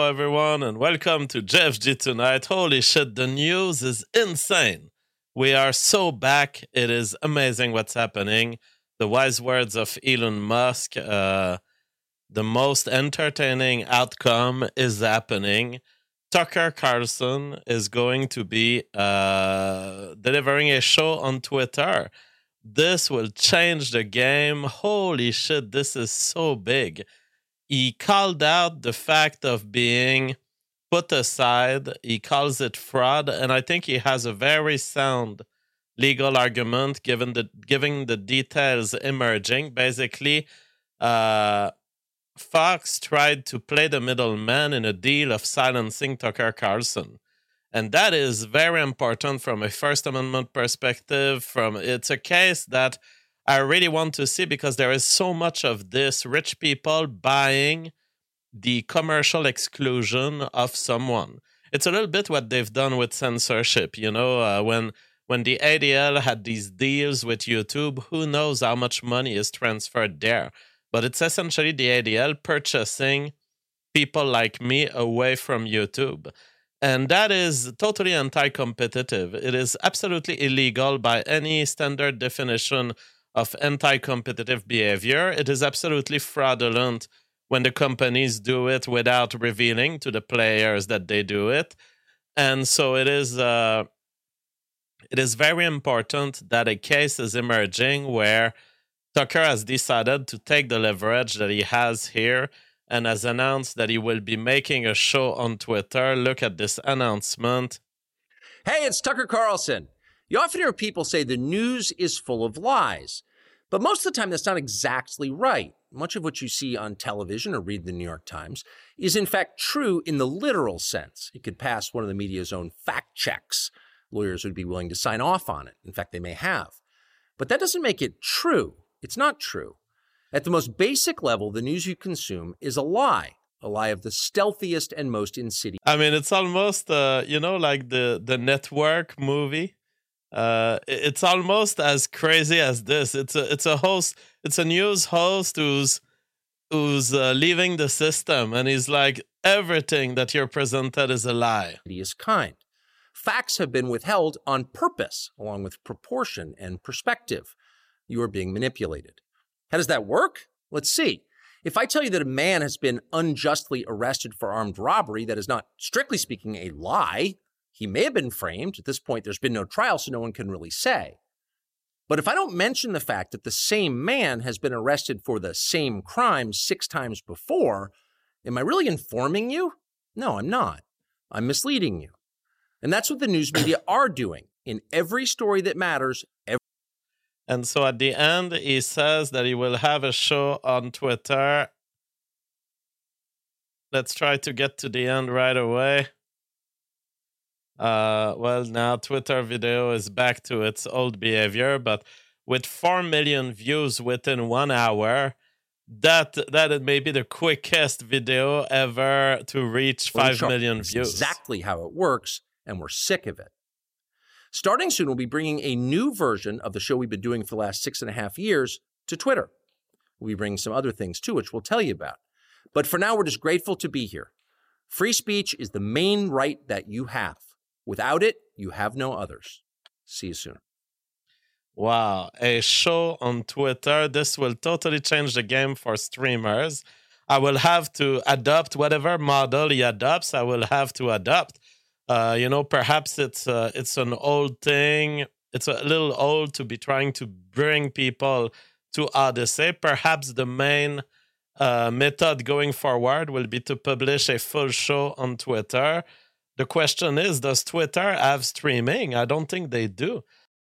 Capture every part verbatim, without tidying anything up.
Hello, everyone, and welcome to J F G Tonight. Holy shit, the news is insane. We are so back. It is amazing what's happening. The wise words of Elon Musk, uh, the most entertaining outcome is happening. Tucker Carlson is going to be uh, delivering a show on Twitter. This will change the game. Holy shit, this is so big. He called out the fact of being put aside. He calls it fraud, and I think he has a very sound legal argument given the given the details emerging. Basically, uh, Fox tried to play the middleman in a deal of silencing Tucker Carlson. And that is very important from a First Amendment perspective. From it's a case that I really want to see because there is so much of this rich people buying the commercial exclusion of someone. It's a little bit what they've done with censorship. You know, uh, when when the A D L had these deals with YouTube, who knows how much money is transferred there? But it's essentially the A D L purchasing people like me away from YouTube. And that is totally anti-competitive. It is absolutely illegal by any standard definition of anti-competitive behavior. It is absolutely fraudulent when the companies do it without revealing to the players that they do it. And so it is uh, it is very important that a case is emerging where Tucker has decided to take the leverage that he has here and has announced that he will be making a show on Twitter. Look at this announcement. Hey, it's Tucker Carlson. You often hear people say the news is full of lies, but most of the time that's not exactly right. Much of what you see on television or read the New York Times is in fact true in the literal sense. It could pass one of the media's own fact checks. Lawyers would be willing to sign off on it. In fact, they may have. But that doesn't make it true. It's not true. At the most basic level, the news you consume is a lie. A lie of the stealthiest and most insidious. I mean, it's almost, uh, you know, like the, the Network movie. Uh, it's almost as crazy as this. It's a it's a host. It's a news host who's who's uh, leaving the system, and he's like, everything that you're presented is a lie. Kind. Facts have been withheld on purpose, along with proportion and perspective. You are being manipulated. How does that work? Let's see. If I tell you that a man has been unjustly arrested for armed robbery, that is not, strictly speaking, a lie. He may have been framed. At this point, there's been no trial, so no one can really say. But if I don't mention the fact that the same man has been arrested for the same crime six times before, am I really informing you? No, I'm not. I'm misleading you. And that's what the news media are doing. In every story that matters, every And so at the end, he says that he will have a show on Twitter. Let's try to get to the end right away. Uh, well, now Twitter video is back to its old behavior, but with four million views within one hour, that that may be the quickest video ever to reach five million views. Exactly how it works, and we're sick of it. Starting soon, we'll be bringing a new version of the show we've been doing for the last six and a half years to Twitter. We'll be bringing some other things too, which we'll tell you about. But for now, we're just grateful to be here. Free speech is the main right that you have. Without it, you have no others. See you soon. Wow, a show on Twitter. This will totally change the game for streamers. I will have to adopt whatever model he adopts. I will have to adopt. Uh, you know, perhaps it's uh, it's an old thing. It's a little old to be trying to bring people to Odyssey. Perhaps the main uh, method going forward will be to publish a full show on Twitter. The question is, does Twitter have streaming? I don't think they do.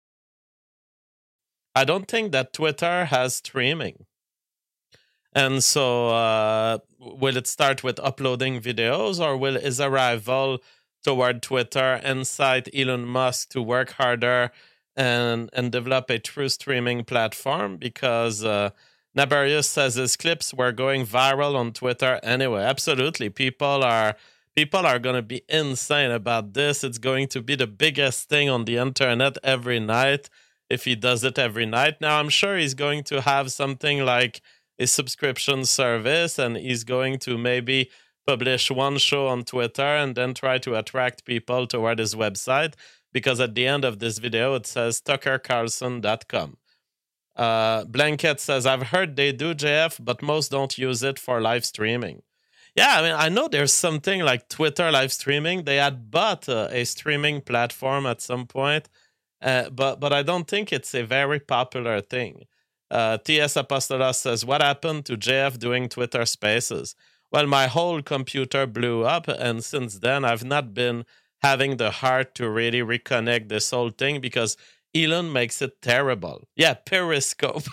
I don't think that Twitter has streaming. And so uh, will it start with uploading videos, or will his arrival toward Twitter incite Elon Musk to work harder and, and develop a true streaming platform? Because uh, Nabarius says his clips were going viral on Twitter anyway. Absolutely. People are... People are going to be insane about this. It's going to be the biggest thing on the internet every night if he does it every night. Now, I'm sure he's going to have something like a subscription service, and he's going to maybe publish one show on Twitter and then try to attract people toward his website, because at the end of this video, it says tucker carlson dot com. Uh, Blanket says, I've heard they do, J F, but most don't use it for live streaming. Yeah, I mean, I know there's something like Twitter live streaming. They had bought uh, a streaming platform at some point, uh, but but I don't think it's a very popular thing. Uh, T S Apostolos says, what happened to J F doing Twitter Spaces? Well, my whole computer blew up, and since then, I've not been having the heart to really reconnect this whole thing because Elon makes it terrible. Yeah, Periscope.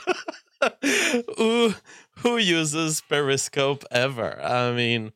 who, who uses Periscope ever? I mean,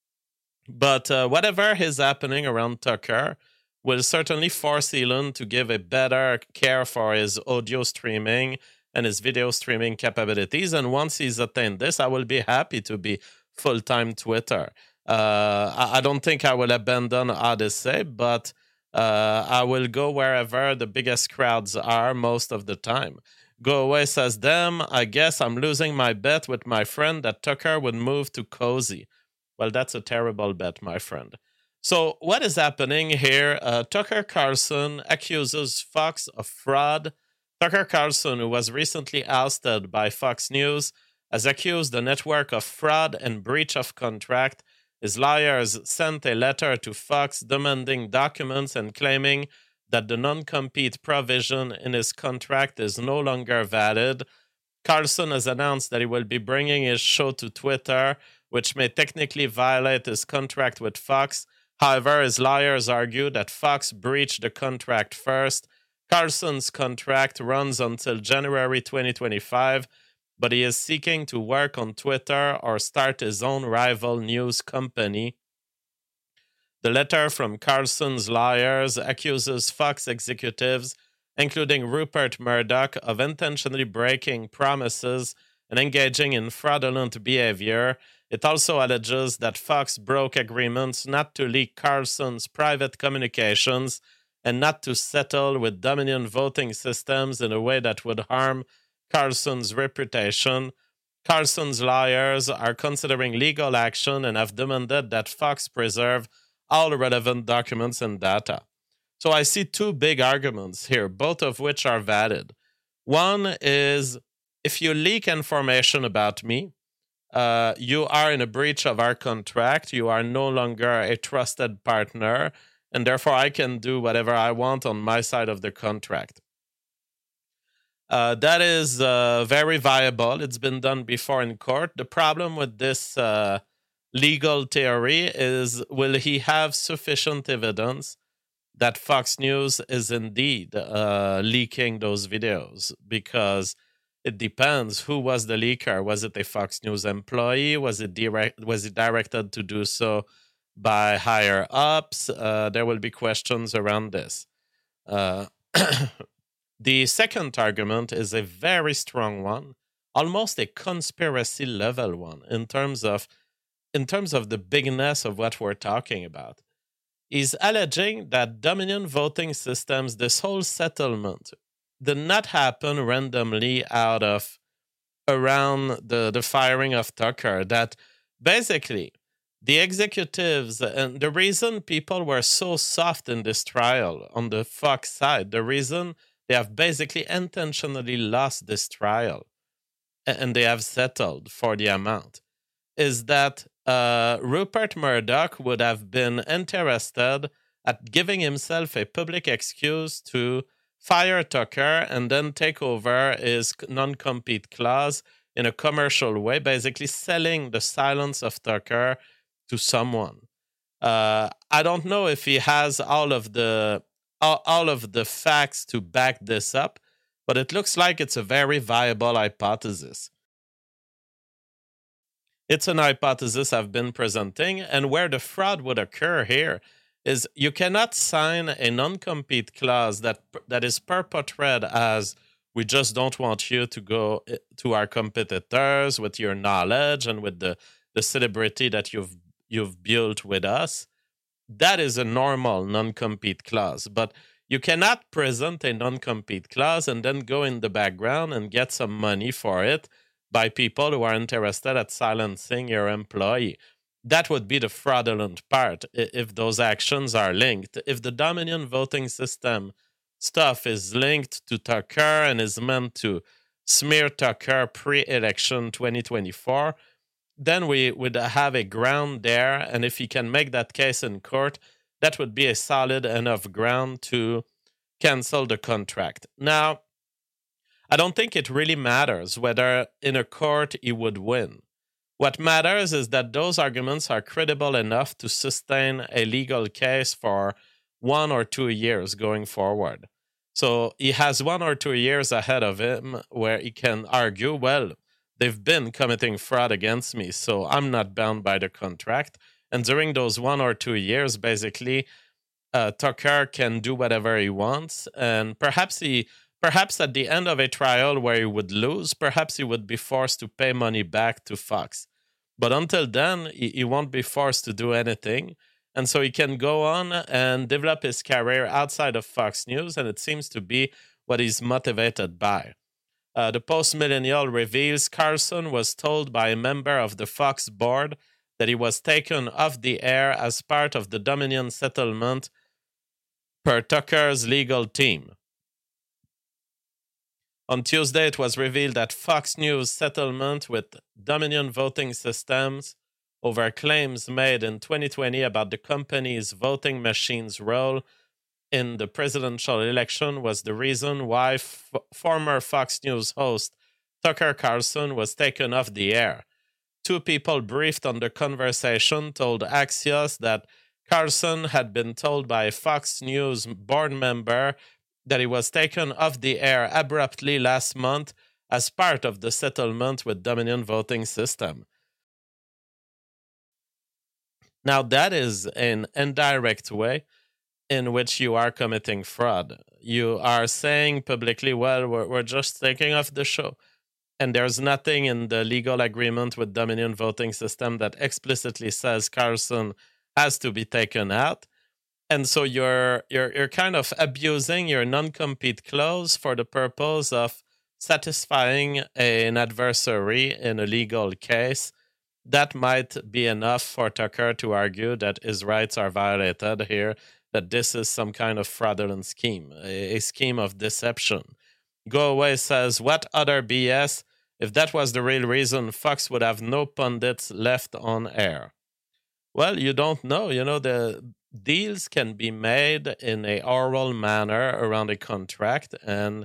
but uh, whatever is happening around Tucker will certainly force Elon to give a better care for his audio streaming and his video streaming capabilities. And once he's attained this, I will be happy to be full-time Twitter. Uh, I, I don't think I will abandon Odyssey, but uh, I will go wherever the biggest crowds are most of the time. Go Away says, damn, I guess I'm losing my bet with my friend that Tucker would move to Cozy. Well, that's a terrible bet, my friend. So what is happening here? Uh, Tucker Carlson accuses Fox of fraud. Tucker Carlson, who was recently ousted by Fox News, has accused the network of fraud and breach of contract. His lawyers sent a letter to Fox demanding documents and claiming that the non-compete provision in his contract is no longer valid. Carlson has announced that he will be bringing his show to Twitter, which may technically violate his contract with Fox. However, his lawyers argue that Fox breached the contract first. Carlson's contract runs until January twenty twenty-five, but he is seeking to work on Twitter or start his own rival news company. The letter from Carlson's lawyers accuses Fox executives, including Rupert Murdoch, of intentionally breaking promises and engaging in fraudulent behavior. It also alleges that Fox broke agreements not to leak Carlson's private communications and not to settle with Dominion voting systems in a way that would harm Carlson's reputation. Carlson's lawyers are considering legal action and have demanded that Fox preserve all relevant documents and data. So I see two big arguments here, both of which are valid. One is, if you leak information about me, uh, you are in a breach of our contract. You are no longer a trusted partner, and therefore I can do whatever I want on my side of the contract. Uh, that is uh, very viable. It's been done before in court. The problem with this uh, legal theory is, will he have sufficient evidence that Fox News is indeed uh, leaking those videos? Because it depends. Who was the leaker? Was it a Fox News employee? Was it direct? Was it directed to do so by higher ups? Uh, there will be questions around this. Uh, the second argument is a very strong one, almost a conspiracy level one in terms of in terms of the bigness of what we're talking about. He's alleging that Dominion voting systems, this whole settlement, did not happen randomly out of around the, the firing of Tucker, that basically the executives, and the reason people were so soft in this trial on the Fox side, the reason they have basically intentionally lost this trial and they have settled for the amount, is that uh, Rupert Murdoch would have been interested at giving himself a public excuse to fire Tucker and then take over his non-compete clause in a commercial way, basically selling the silence of Tucker to someone. Uh, I don't know if he has all of the all, all of the facts to back this up, but it looks like it's a very viable hypothesis. It's an hypothesis I've been presenting, and where the fraud would occur here is you cannot sign a non-compete clause that that is purported as, we just don't want you to go to our competitors with your knowledge and with the, the celebrity that you've you've built with us. That is a normal non-compete clause, but you cannot present a non-compete clause and then go in the background and get some money for it by people who are interested at silencing your employee. that would be the fraudulent part if those actions are linked. If the Dominion voting system stuff is linked to Tucker and is meant to smear Tucker pre-election twenty twenty-four, then we would have a ground there, and if he can make that case in court, that would be a solid enough ground to cancel the contract. Now, I don't think it really matters whether in a court he would win. What matters is that those arguments are credible enough to sustain a legal case for one or two years going forward. So he has one or two years ahead of him where he can argue, well, they've been committing fraud against me, so I'm not bound by the contract. And during those one or two years, basically, uh, Tucker can do whatever he wants. And perhaps he, perhaps at the end of a trial where he would lose, perhaps he would be forced to pay money back to Fox. But until then, he, he won't be forced to do anything. And so he can go on and develop his career outside of Fox News, and it seems to be what he's motivated by. Uh, the Post-Millennial reveals Carlson was told by a member of the Fox board that he was taken off the air as part of the Dominion settlement per Tucker's legal team. On Tuesday, it was revealed that Fox News' settlement with Dominion Voting Systems over claims made in twenty twenty about the company's voting machine's role in the presidential election was the reason why f- former Fox News host Tucker Carlson was taken off the air. Two people briefed on the conversation told Axios that Carlson had been told by a Fox News board member that he was taken off the air abruptly last month as part of the settlement with Dominion Voting System. Now, that is an indirect way in which you are committing fraud. You are saying publicly, well, we're, we're just taking off the show. And there's nothing in the legal agreement with Dominion Voting System that explicitly says Carlson has to be taken out. And so you're you're you're kind of abusing your non-compete clause for the purpose of satisfying an adversary in a legal case. That might be enough for Tucker to argue that his rights are violated here, that this is some kind of fraudulent scheme, a, a scheme of deception. Go Away says, what other B S? If that was the real reason, Fox would have no pundits left on air. Well, you don't know. You know, the deals can be made in a oral manner around a contract, and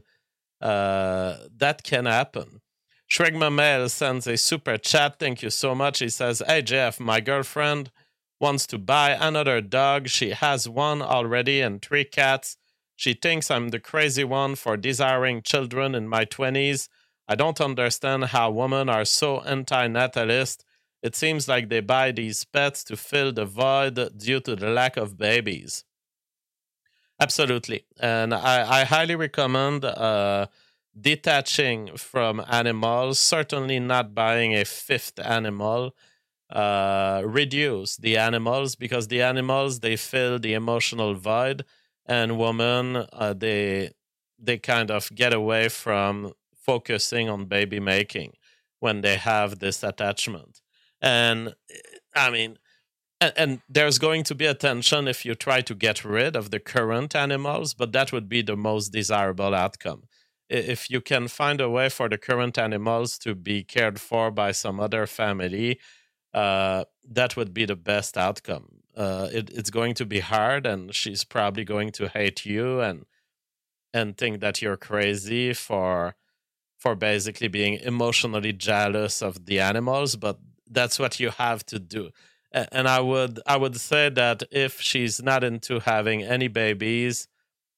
uh, that can happen. Shrek Mamel sends a super chat. Thank you so much. He says, hey, Jeff, my girlfriend wants to buy another dog. She has one already and three cats. She thinks I'm the crazy one for desiring children in my twenties. I don't understand how women are so anti-natalist. It seems like they buy these pets to fill the void due to the lack of babies. Absolutely. And I, I highly recommend uh, detaching from animals, certainly not buying a fifth animal. Uh, reduce the animals, because the animals, they fill the emotional void, and women, uh, they they kind of get away from focusing on baby making when they have this attachment. And I mean, and, and there's going to be a tension if you try to get rid of the current animals, but that would be the most desirable outcome. If you can find a way for the current animals to be cared for by some other family, uh, that would be the best outcome. Uh, it, it's going to be hard, and she's probably going to hate you and and think that you're crazy for for basically being emotionally jealous of the animals, but that's what you have to do. And I would I would say that if she's not into having any babies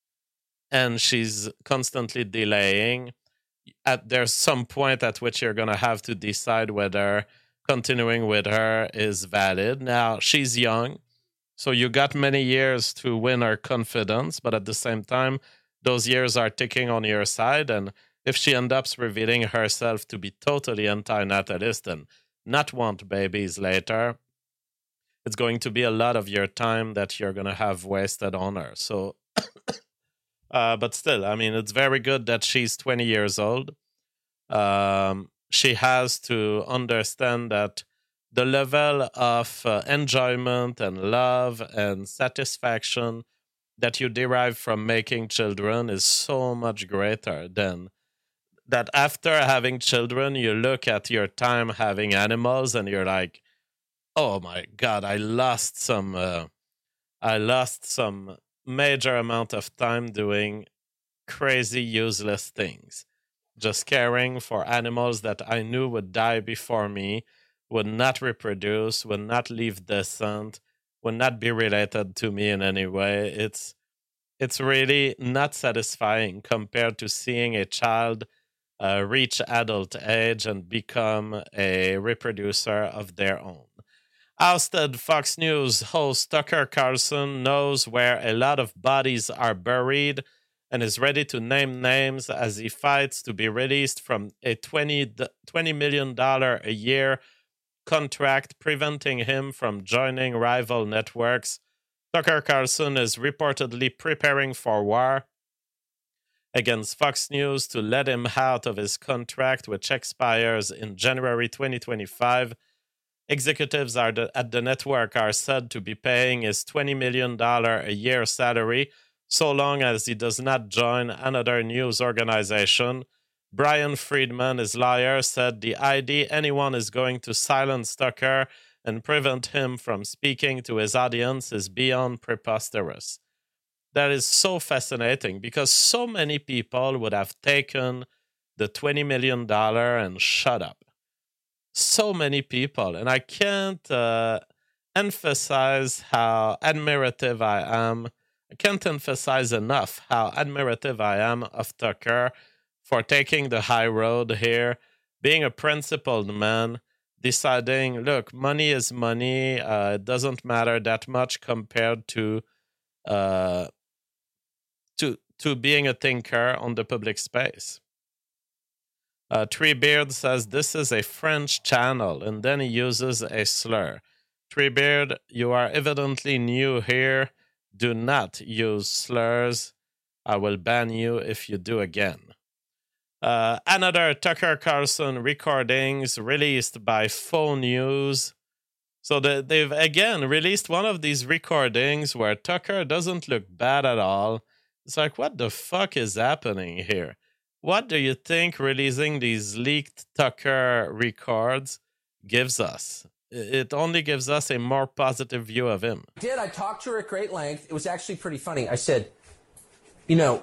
and she's constantly delaying, at there's some point at which you're going to have to decide whether continuing with her is valid. Now, she's young, so you got many years to win her confidence, but at the same time, those years are ticking on your side, and if she ends up revealing herself to be totally anti-natalist and not want babies later, it's going to be a lot of your time that you're going to have wasted on her. So, uh, but still, I mean, it's very good that she's twenty years old. Um, she has to understand that the level of uh, enjoyment and love and satisfaction that you derive from making children is so much greater than that. After having children, you look at your time having animals and you're like, oh my God, I lost some, uh, I lost some major amount of time doing crazy, useless things. Just caring for animals that I knew would die before me, would not reproduce, would not leave descent, would not be related to me in any way. It's it's really not satisfying compared to seeing a child uh, reach adult age and become a reproducer of their own. Ousted Fox News host Tucker Carlson knows where a lot of bodies are buried and is ready to name names as he fights to be released from a twenty million dollars a year contract preventing him from joining rival networks. Tucker Carlson is reportedly preparing for war against Fox News to let him out of his contract, which expires in January twenty twenty-five. Executives are the, at the network are said to be paying his twenty million dollars a year salary so long as he does not join another news organization. Brian Friedman, his lawyer, said the idea anyone is going to silence Tucker and prevent him from speaking to his audience is beyond preposterous. That is so fascinating because so many people would have taken the twenty million dollars and shut up. So many people. And I can't uh, emphasize how admirative I am. I can't emphasize enough how admirative I am of Tucker for taking the high road here, being a principled man, deciding, look, money is money. Uh, it doesn't matter that much compared to uh, to to being a thinker on the public space. Uh, Treebeard says this is a French channel, and then he uses a slur. Treebeard, you are evidently new here. Do not use slurs. I will ban you if you do again. Uh, another Tucker Carlson recordings released by Faux News. So the, they've again released one of these recordings where Tucker doesn't look bad at all. It's like, what the fuck is happening here? What do you think releasing these leaked Tucker records gives us? It only gives us a more positive view of him. I did. I talked to her at great length. It was actually pretty funny. I said, you know,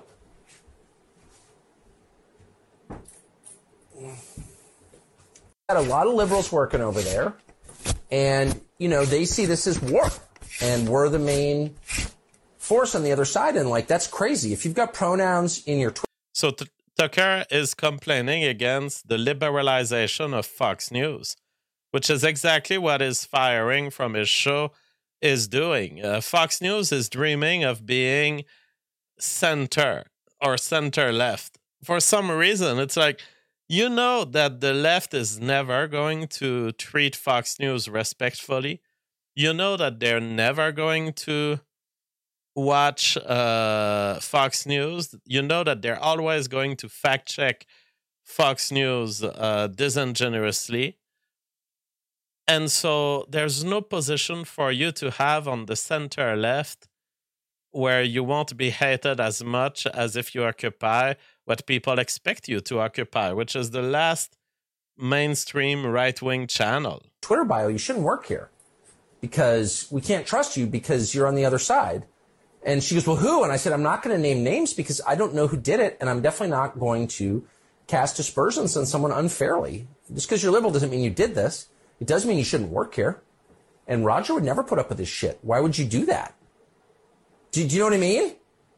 had a lot of liberals working over there, and, you know, they see this as war, and we're the main force on the other side, and, like, that's crazy. If you've got pronouns in your... Tw- so t- Tucker is complaining against the liberalization of Fox News, which is exactly what his firing from his show is doing. Uh, Fox News is dreaming of being center or center-left. For some reason, it's like, you know that the left is never going to treat Fox News respectfully. You know that they're never going to watch uh, Fox News. You know that they're always going to fact-check Fox News uh, disingenuously. And so there's no position for you to have on the center left where you won't be hated as much as if you occupy what people expect you to occupy, which is the last mainstream right-wing channel. Twitter bio, you shouldn't work here because we can't trust you because you're on the other side. And she goes, well, who? And I said, I'm not going to name names because I don't know who did it, and I'm definitely not going to cast aspersions on someone unfairly. Just because you're liberal doesn't mean you did this. It does mean you shouldn't work here. And Roger would never put up with this shit. Why would you do that? Do, do you know what I mean?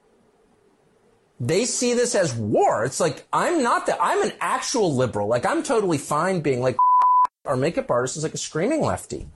They see this as war. It's like, I'm not that. I'm an actual liberal. Like, I'm totally fine being like, our makeup artist is like a screaming lefty.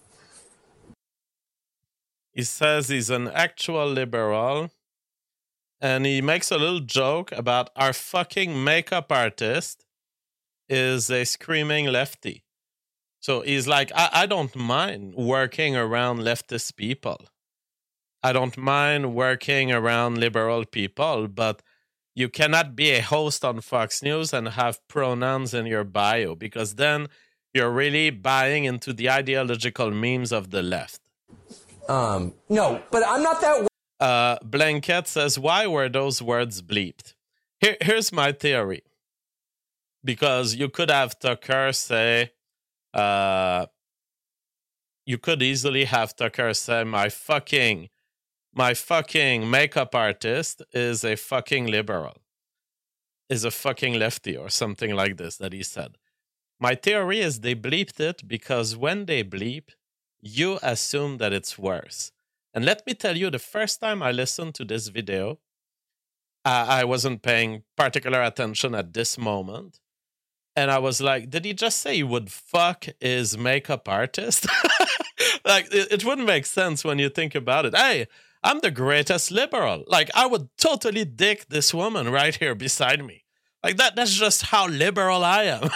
He says he's an actual liberal, and he makes a little joke about our fucking makeup artist is a screaming lefty. So he's like, I, I don't mind working around leftist people. I don't mind working around liberal people, but you cannot be a host on Fox News and have pronouns in your bio, because then you're really buying into the ideological memes of the left. Um, no, but I'm not that. Uh, Blanket says, why were those words bleeped? Here, here's my theory. Because you could have Tucker say, uh, you could easily have Tucker say, my fucking, my fucking makeup artist is a fucking liberal, is a fucking lefty, or something like this that he said. My theory is they bleeped it because when they bleep, you assume that it's worse. And let me tell you, the first time I listened to this video, uh, I wasn't paying particular attention at this moment. And I was like, did he just say he would fuck his makeup artist? Like, it, it wouldn't make sense when you think about it. Hey, I'm the greatest liberal. Like, I would totally dick this woman right here beside me. Like, that. that's just how liberal I am.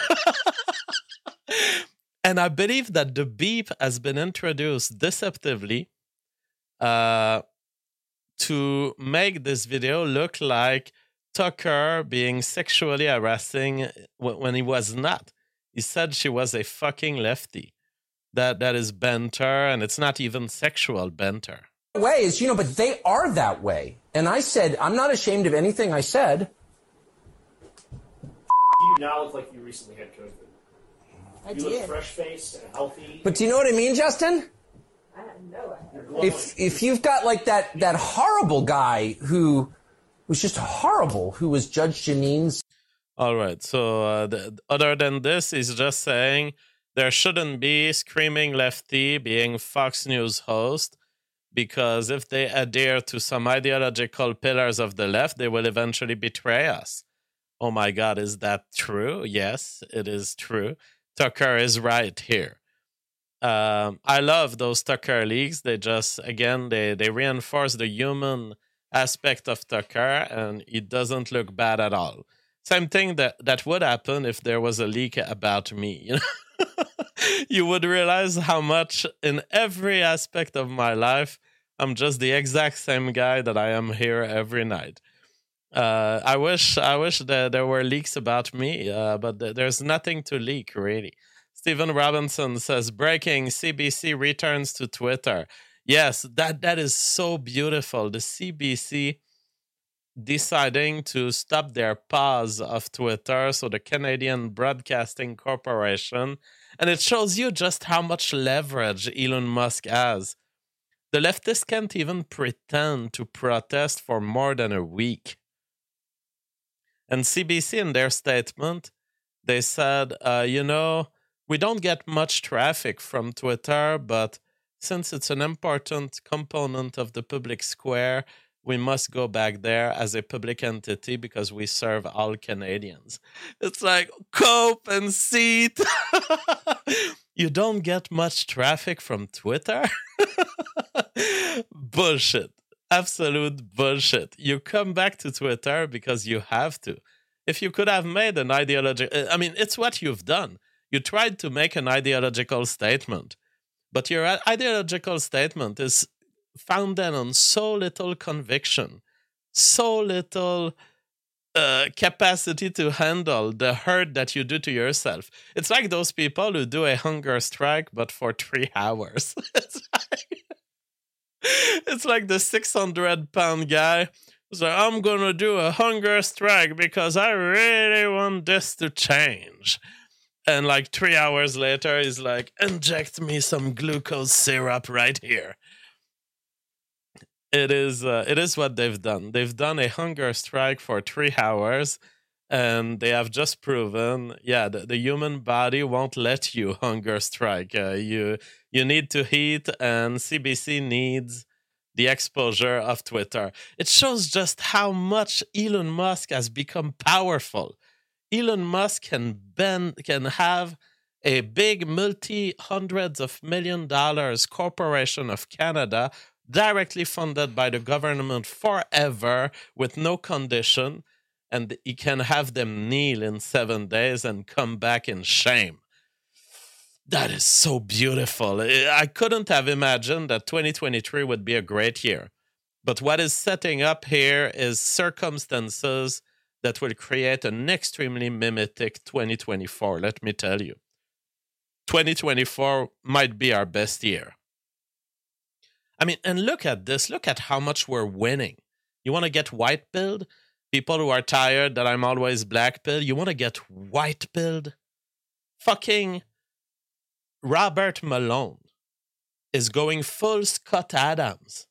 And I believe that the beep has been introduced deceptively uh, to make this video look like Tucker being sexually harassing when he was not. He said she was a fucking lefty. That that is banter, and it's not even sexual banter. Ways, you know, but they are that way. And I said, I'm not ashamed of anything I said. You now look like you recently had COVID. I you did. look fresh-faced and healthy. But do you know what I mean, Justin? I know. If if you've got like that that horrible guy who was just horrible, who was Judge Jeanine's. All right. So uh, the, other than this, he's just saying there shouldn't be screaming lefty being Fox News host, because if they adhere to some ideological pillars of the left, they will eventually betray us. Oh my God, is that true? Yes, it is true. Tucker is right here. Um, I love those Tucker leaks. They just, again, they, they reinforce the human aspect of Tucker, and it doesn't look bad at all. Same thing that, that would happen if there was a leak about me. You know? You would realize how much in every aspect of my life, I'm just the exact same guy that I am here every night. Uh, I wish I wish that there were leaks about me, uh, but th- there's nothing to leak, really. Stephen Robinson says, breaking, C B C returns to Twitter. Yes, that, that is so beautiful. The C B C deciding to stop their pause of Twitter, so the Canadian Broadcasting Corporation, and it shows you just how much leverage Elon Musk has. The leftists can't even pretend to protest for more than a week. And C B C, in their statement, they said, uh, you know, we don't get much traffic from Twitter, but since it's an important component of the public square, we must go back there as a public entity because we serve all Canadians. It's like, cope and seat. You don't get much traffic from Twitter? Bullshit. Absolute bullshit. You come back to Twitter because you have to. If you could have made an ideological... I mean, it's what you've done. You tried to make an ideological statement, but your ideological statement is founded on so little conviction, so little uh, capacity to handle the hurt that you do to yourself. It's like those people who do a hunger strike, but for three hours. It's like, it's like the six hundred pound guy who's like, I'm going to do a hunger strike because I really want this to change. And like three hours later, he's like, inject me some glucose syrup right here. It is uh, it is what they've done. They've done a hunger strike for three hours, and they have just proven, yeah, the, the human body won't let you hunger strike. Uh, you you need to eat, and C B C needs the exposure of Twitter. It shows just how much Elon Musk has become powerful. Elon Musk can bend, can have a big multi-hundreds of million dollars corporation of Canada directly funded by the government forever with no condition, and he can have them kneel in seven days and come back in shame. That is so beautiful. I couldn't have imagined that twenty twenty-three would be a great year. But what is setting up here is circumstances that will create an extremely mimetic twenty twenty-four, let me tell you. twenty twenty-four might be our best year. I mean, and look at this. Look at how much we're winning. You want to get white-pilled? People who are tired that I'm always black-pilled, you want to get white-pilled? Fucking Robert Malone is going full Scott Adams.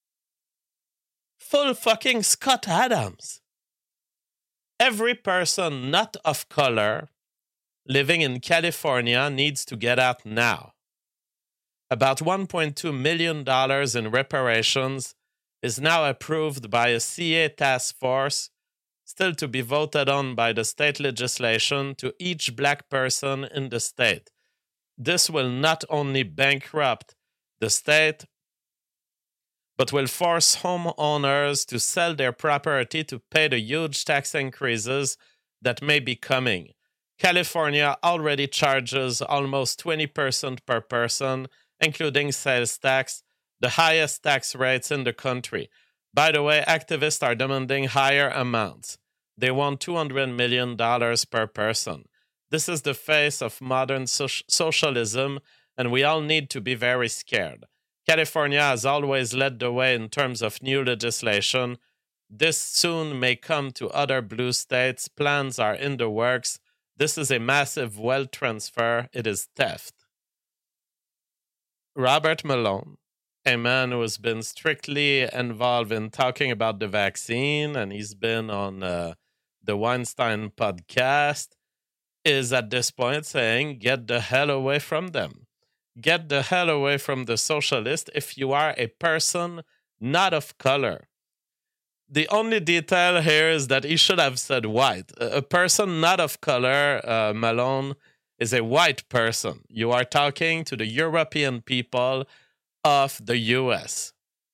Full fucking Scott Adams. Every person not of color living in California needs to get out now. About one point two million dollars in reparations is now approved by a C A task force, still to be voted on by the state legislation, to each black person in the state. This will not only bankrupt the state, but will force homeowners to sell their property to pay the huge tax increases that may be coming. California already charges almost twenty percent per person, including sales tax, the highest tax rates in the country. By the way, activists are demanding higher amounts. They want two hundred million dollars per person. This is the face of modern so- socialism, and we all need to be very scared. California has always led the way in terms of new legislation. This soon may come to other blue states. Plans are in the works. This is a massive wealth transfer. It is theft. Robert Malone, a man who has been strictly involved in talking about the vaccine, and he's been on uh, the Weinstein podcast, is at this point saying, get the hell away from them. Get the hell away from the socialists if you are a person not of color. The only detail here is that he should have said white. A person not of color, uh, Malone, is a white person. You are talking to the European people of the U S.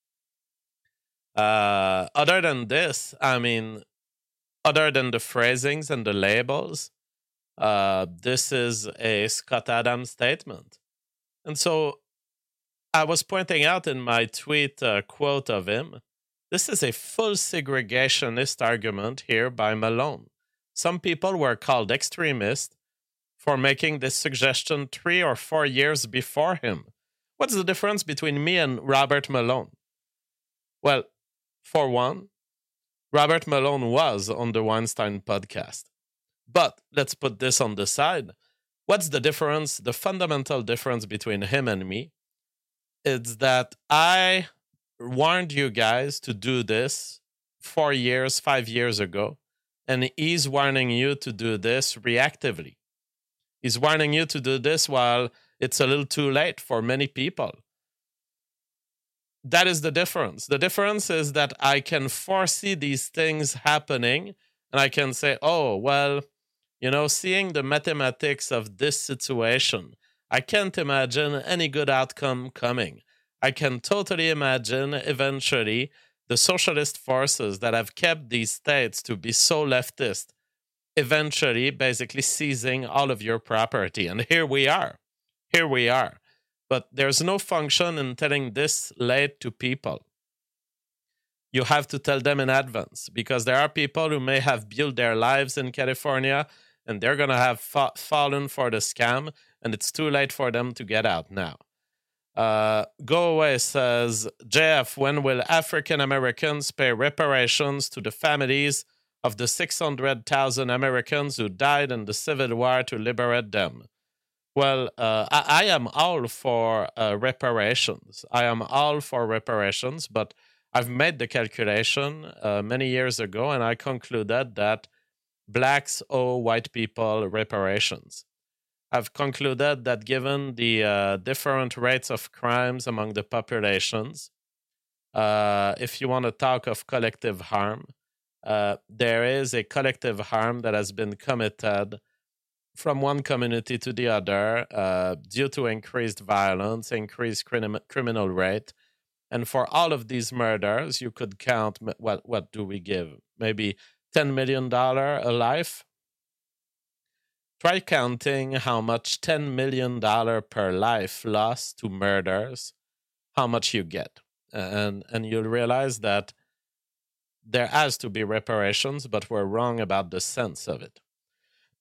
Uh, other than this, I mean, other than the phrasings and the labels, uh, this is a Scott Adams statement. And so I was pointing out in my tweet a quote of him, this is a full segregationist argument here by Malone. Some people were called extremists for making this suggestion three or four years before him. What's the difference between me and Robert Malone? Well, for one, Robert Malone was on the Weinstein podcast. But let's put this on the side. What's the difference? The fundamental difference between him and me is that I warned you guys to do this four years, five years ago, and he's warning you to do this reactively. He's warning you to do this while it's a little too late for many people. That is the difference. The difference is that I can foresee these things happening, and I can say, oh, well, you know, seeing the mathematics of this situation, I can't imagine any good outcome coming. I can totally imagine eventually the socialist forces that have kept these states to be so leftist eventually basically seizing all of your property. And here we are. Here we are. But there's no function in telling this late to people. You have to tell them in advance, because there are people who may have built their lives in California and they're going to have fa- fallen for the scam, and it's too late for them to get out now. Uh, Go Away says, J F, when will African Americans pay reparations to the families of the six hundred thousand Americans who died in the Civil War to liberate them? Well, uh, I, I am all for uh, reparations. I am all for reparations, but I've made the calculation uh, many years ago, and I concluded that blacks owe white people reparations. I've concluded that given the uh, different rates of crimes among the populations, uh, if you want to talk of collective harm, uh, there is a collective harm that has been committed from one community to the other uh, due to increased violence, increased crim- criminal rate. And for all of these murders, you could count, what, what do we give? Maybe ten million dollars a life? Try counting how much ten million dollars per life lost to murders, how much you get. And, and you'll realize that there has to be reparations, but we're wrong about the sense of it.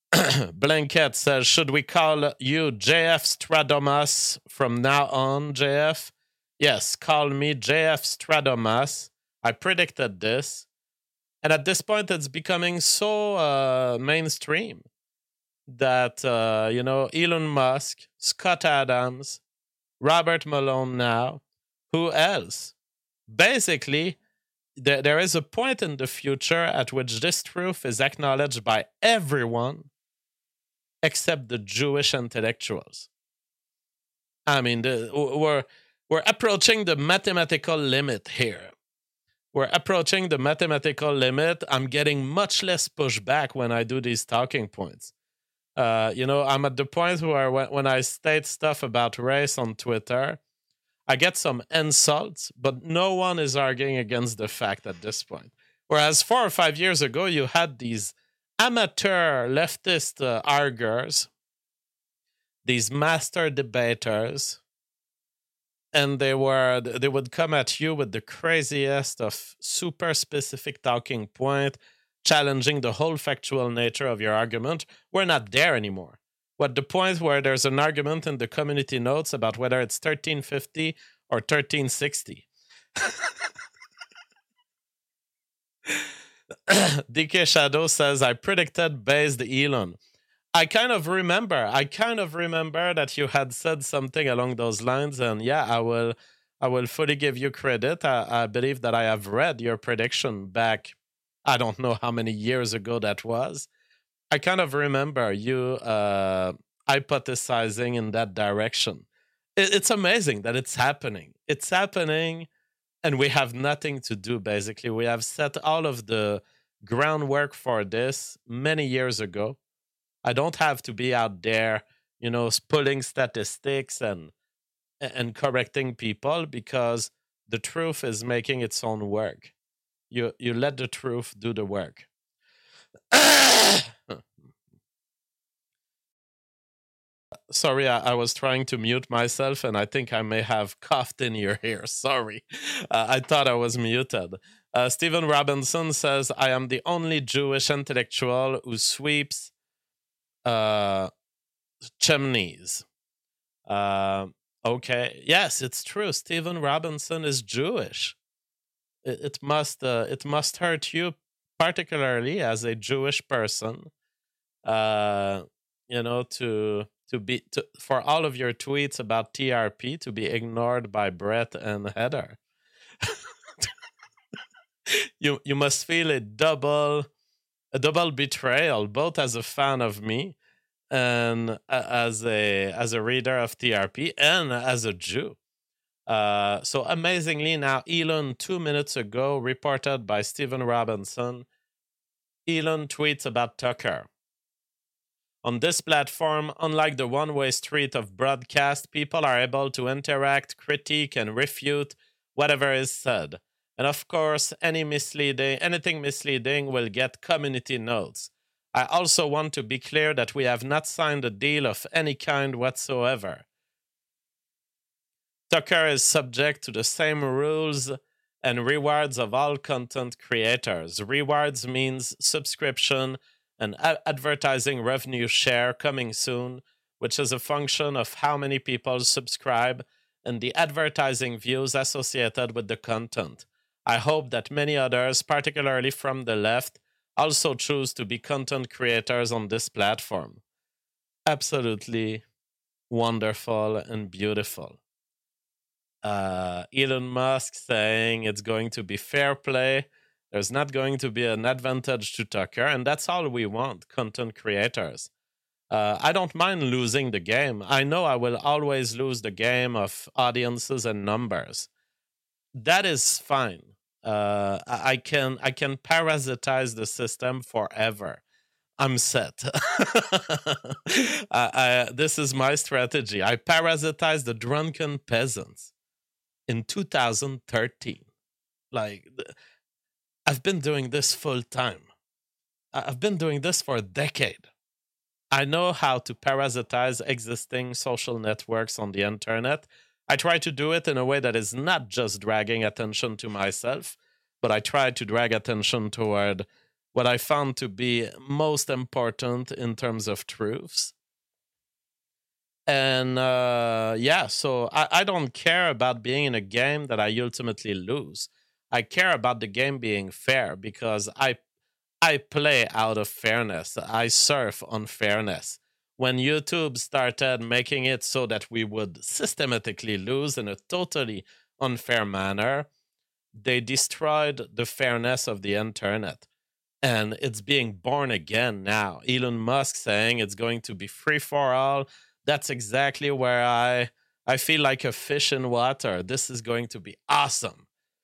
Blanket says, should we call you J F Stradomas from now on, J F? Yes, call me J F Stradomas. I predicted this. And at this point, it's becoming so uh, mainstream that, uh, you know, Elon Musk, Scott Adams, Robert Malone now, who else? Basically, there, there is a point in the future at which this truth is acknowledged by everyone except the Jewish intellectuals. I mean, the, we're, we're approaching the mathematical limit here. We're approaching the mathematical limit. I'm getting much less pushback when I do these talking points. Uh, you know, I'm at the point where when, when I state stuff about race on Twitter, I get some insults, but no one is arguing against the fact at this point. Whereas four or five years ago, you had these amateur leftist uh, arguers, these master debaters, and they were they would come at you with the craziest of super specific talking point, challenging the whole factual nature of your argument. We're not there anymore. What the point where there's an argument in the community notes about whether it's thirteen fifty or thirteen sixty. D K Shadow says, I predicted based Elon. I kind of remember, I kind of remember that you had said something along those lines, and yeah, I will I will fully give you credit. I, I believe that I have read your prediction back, I don't know how many years ago that was. I kind of remember you uh, hypothesizing in that direction. It, it's amazing that it's happening. It's happening, and we have nothing to do, basically. We have set all of the groundwork for this many years ago. I don't have to be out there, you know, pulling statistics and and correcting people, because the truth is making its own work. You you let the truth do the work. Sorry, I, I was trying to mute myself, and I think I may have coughed in your ear. Sorry. Uh, I thought I was muted. Uh, Stephen Robinson says, I am the only Jewish intellectual who sweeps uh, chimneys. Uh, okay. Yes, it's true. Stephen Robinson is Jewish. It, it must uh, it must hurt you, particularly as a Jewish person, uh, you know, to... To be to, for all of your tweets about T R P to be ignored by Brett and Heather. you you must feel a double a double betrayal, both as a fan of me and as a as a reader of T R P and as a Jew. Uh, so amazingly, now Elon two minutes ago reported by Stephen Robinson. Elon tweets about Tucker. On this platform, unlike the one-way street of broadcast, people are able to interact, critique, and refute whatever is said. And of course, any misleading, anything misleading will get community notes. I also want to be clear that we have not signed a deal of any kind whatsoever. Tucker is subject to the same rules and rewards of all content creators. Rewards means subscription and advertising revenue share coming soon, which is a function of how many people subscribe and the advertising views associated with the content. I hope that many others, particularly from the left, also choose to be content creators on this platform. Absolutely wonderful and beautiful. Uh, Elon Musk saying it's going to be fair play. There's not going to be an advantage to Tucker, and that's all we want, content creators. Uh, I don't mind losing the game. I know I will always lose the game of audiences and numbers. That is fine. Uh, I can I can parasitize the system forever. I'm set. I, I, this is my strategy. I parasitize the drunken peasants in two thousand thirteen. Like... I've been doing this full time. I've been doing this for a decade. I know how to parasitize existing social networks on the internet. I try to do it in a way that is not just dragging attention to myself, but I try to drag attention toward what I found to be most important in terms of truths. And uh, yeah, so I, I don't care about being in a game that I ultimately lose. I care about the game being fair because I I play out of fairness. I surf on fairness. When YouTube started making it so that we would systematically lose in a totally unfair manner, they destroyed the fairness of the internet. And it's being born again now. Elon Musk saying it's going to be free for all. That's exactly where I I feel like a fish in water. This is going to be awesome.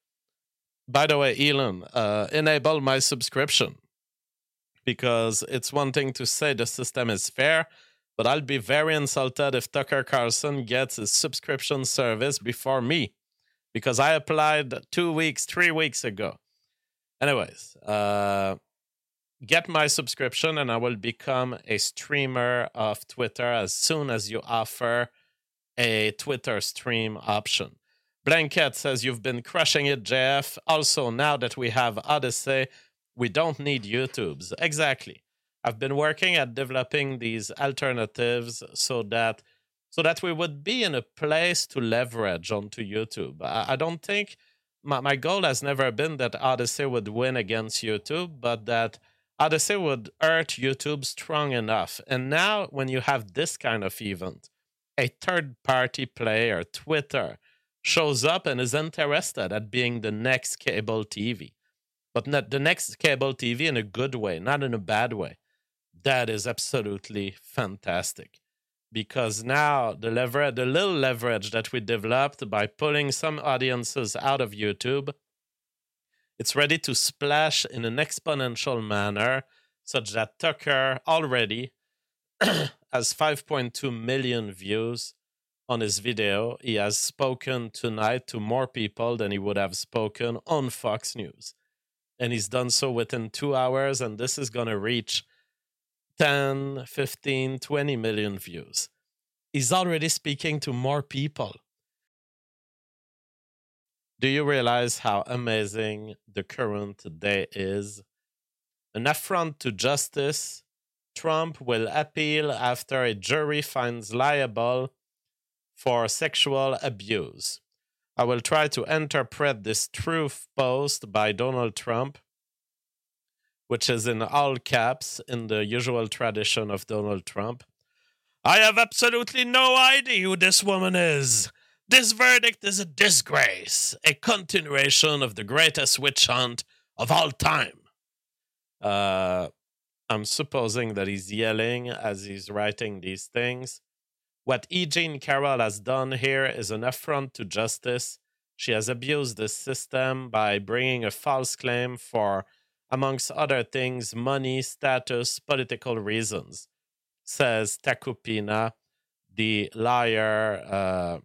By the way, Elon, uh, enable my subscription. Because it's one thing to say the system is fair, but I'll be very insulted if Tucker Carlson gets his subscription service before me, because I applied two weeks, three weeks ago. Anyways, uh, get my subscription and I will become a streamer of Twitter as soon as you offer a Twitter stream option. Blanket says, you've been crushing it, J F. Also, now that we have Odyssey, we don't need YouTubes. Exactly. I've been working at developing these alternatives so that so that we would be in a place to leverage onto YouTube. I, I don't think my, my goal has never been that Odyssey would win against YouTube, but that Odyssey would hurt YouTube strong enough. And now when you have this kind of event, a third-party player, Twitter, shows up and is interested at being the next cable T V. But not the next cable T V in a good way, not in a bad way. That is absolutely fantastic. Because now the lever- the little leverage that we developed by pulling some audiences out of YouTube, it's ready to splash in an exponential manner, such that Tucker already has five point two million views on his video. He has spoken tonight to more people than he would have spoken on Fox News. And he's done so within two hours, and this is going to reach ten, fifteen, twenty million views. He's already speaking to more people. Do you realize how amazing the current day is? An affront to justice. Trump will appeal after a jury finds liable for sexual abuse. I will try to interpret this truth post by Donald Trump, which is in all caps in the usual tradition of Donald Trump. I have absolutely no idea who this woman is. This verdict is a disgrace, a continuation of the greatest witch hunt of all time. Uh, I'm supposing that he's yelling as he's writing these things. What E. Jean Carroll has done here is an affront to justice. She has abused the system by bringing a false claim for, amongst other things, money, status, political reasons, says Takupina, the liar, uh,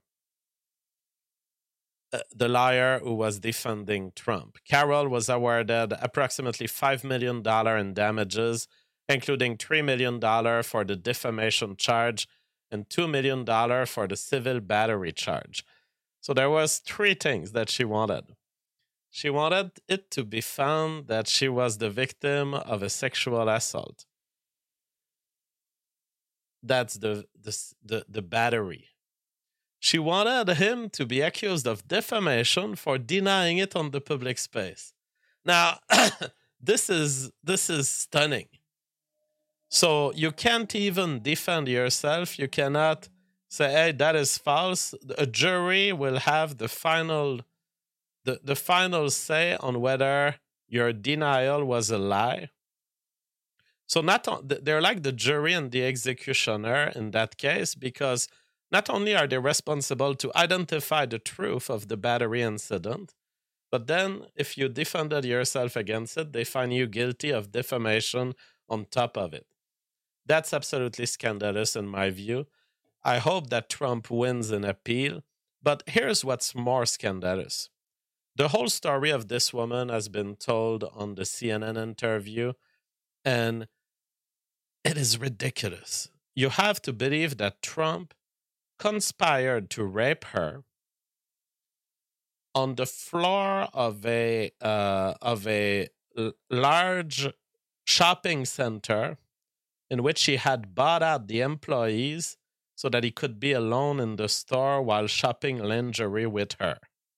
uh, the liar who was defending Trump. Carroll was awarded approximately five million dollars in damages, including three million dollars for the defamation charge and two million dollars for the civil battery charge. So there was three things that she wanted. She wanted it to be found that she was the victim of a sexual assault. That's the, the, the, the battery. She wanted him to be accused of defamation for denying it on the public space. Now, this is this is stunning. So you can't even defend yourself. You cannot say, hey, that is false. A jury will have the final the, the final say on whether your denial was a lie. So not on, they're like the jury and the executioner in that case, because not only are they responsible to identify the truth of the battery incident, but then if you defended yourself against it, they find you guilty of defamation on top of it. That's absolutely scandalous in my view. I hope that Trump wins an appeal, but here's what's more scandalous. The whole story of this woman has been told on the C N N interview, and it is ridiculous. You have to believe that Trump conspired to rape her on the floor of a uh, of a l- large shopping center in which he had bought out the employees so that he could be alone in the store while shopping lingerie with her.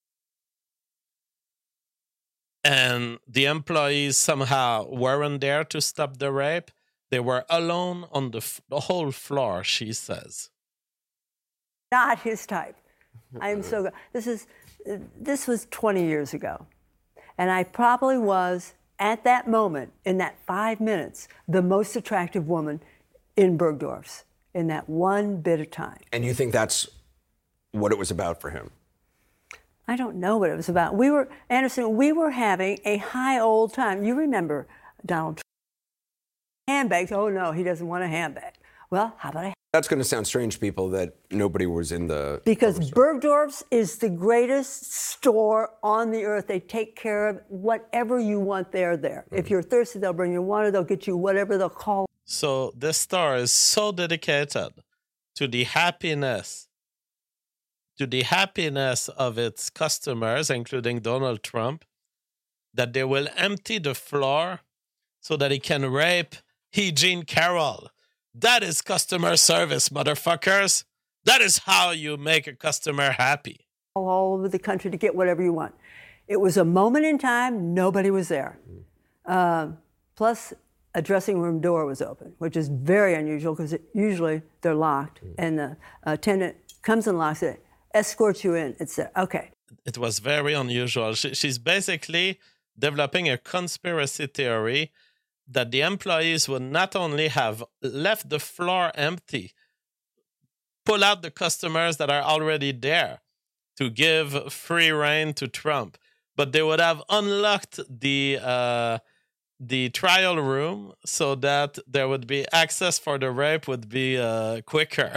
And the employees somehow weren't there to stop the rape. They were alone on the, f- the whole floor, she says. Not his type. I am so good. This is, this was twenty years ago. And I probably was, at that moment, in that five minutes, the most attractive woman in Bergdorf's in that one bit of time. And you think that's what it was about for him? I don't know what it was about. We were, Anderson, we were having a high old time. You remember Donald Trump. Handbags. Oh, no, he doesn't want a handbag. Well, how about a That's going to sound strange to people that nobody was in the... Because Bergdorf's is the greatest store on the earth. They take care of whatever you want, they're there. Mm-hmm. If you're thirsty, they'll bring you water. They'll get you whatever they'll call. So this store is so dedicated to the happiness, to the happiness of its customers, including Donald Trump, that they will empty the floor so that he can rape he, Jean Carroll. That is customer service, motherfuckers. That is how you make a customer happy. All over the country to get whatever you want. It was a moment in time, nobody was there. Uh, plus, a dressing room door was open, which is very unusual because usually they're locked, and the attendant comes and locks it, escorts you in, et cetera. Okay. It was very unusual. She, she's basically developing a conspiracy theory that the employees would not only have left the floor empty, pull out the customers that are already there to give free rein to Trump, but they would have unlocked the uh, the trial room so that there would be access for the rape would be uh, quicker.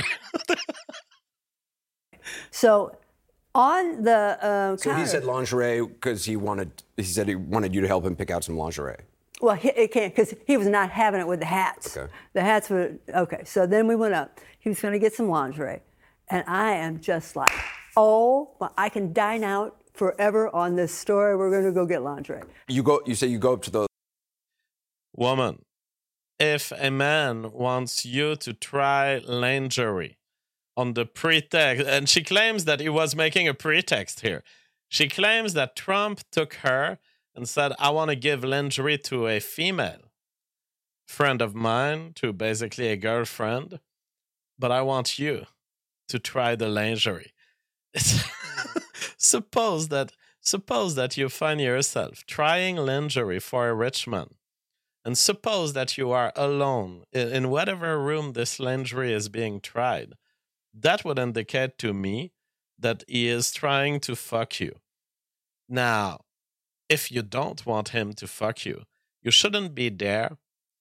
So on the uh, so counter, he said lingerie because he wanted. He said he wanted you to help him pick out some lingerie. Well, he, it can't because he was not having it with the hats. Okay. The hats were okay. So then we went up. He was going to get some lingerie, and I am just like, oh, I can dine out forever on this story. We're going to go get lingerie. You go. You say you go up to the woman. If a man wants you to try lingerie on the pretext, and she claims that he was making a pretext here. She claims that Trump took her and said, I want to give lingerie to a female friend of mine, to basically a girlfriend, but I want you to try the lingerie. suppose that suppose that you find yourself trying lingerie for a rich man, and suppose that you are alone in, in whatever room this lingerie is being tried. That would indicate to me that he is trying to fuck you. Now, if you don't want him to fuck you, you shouldn't be there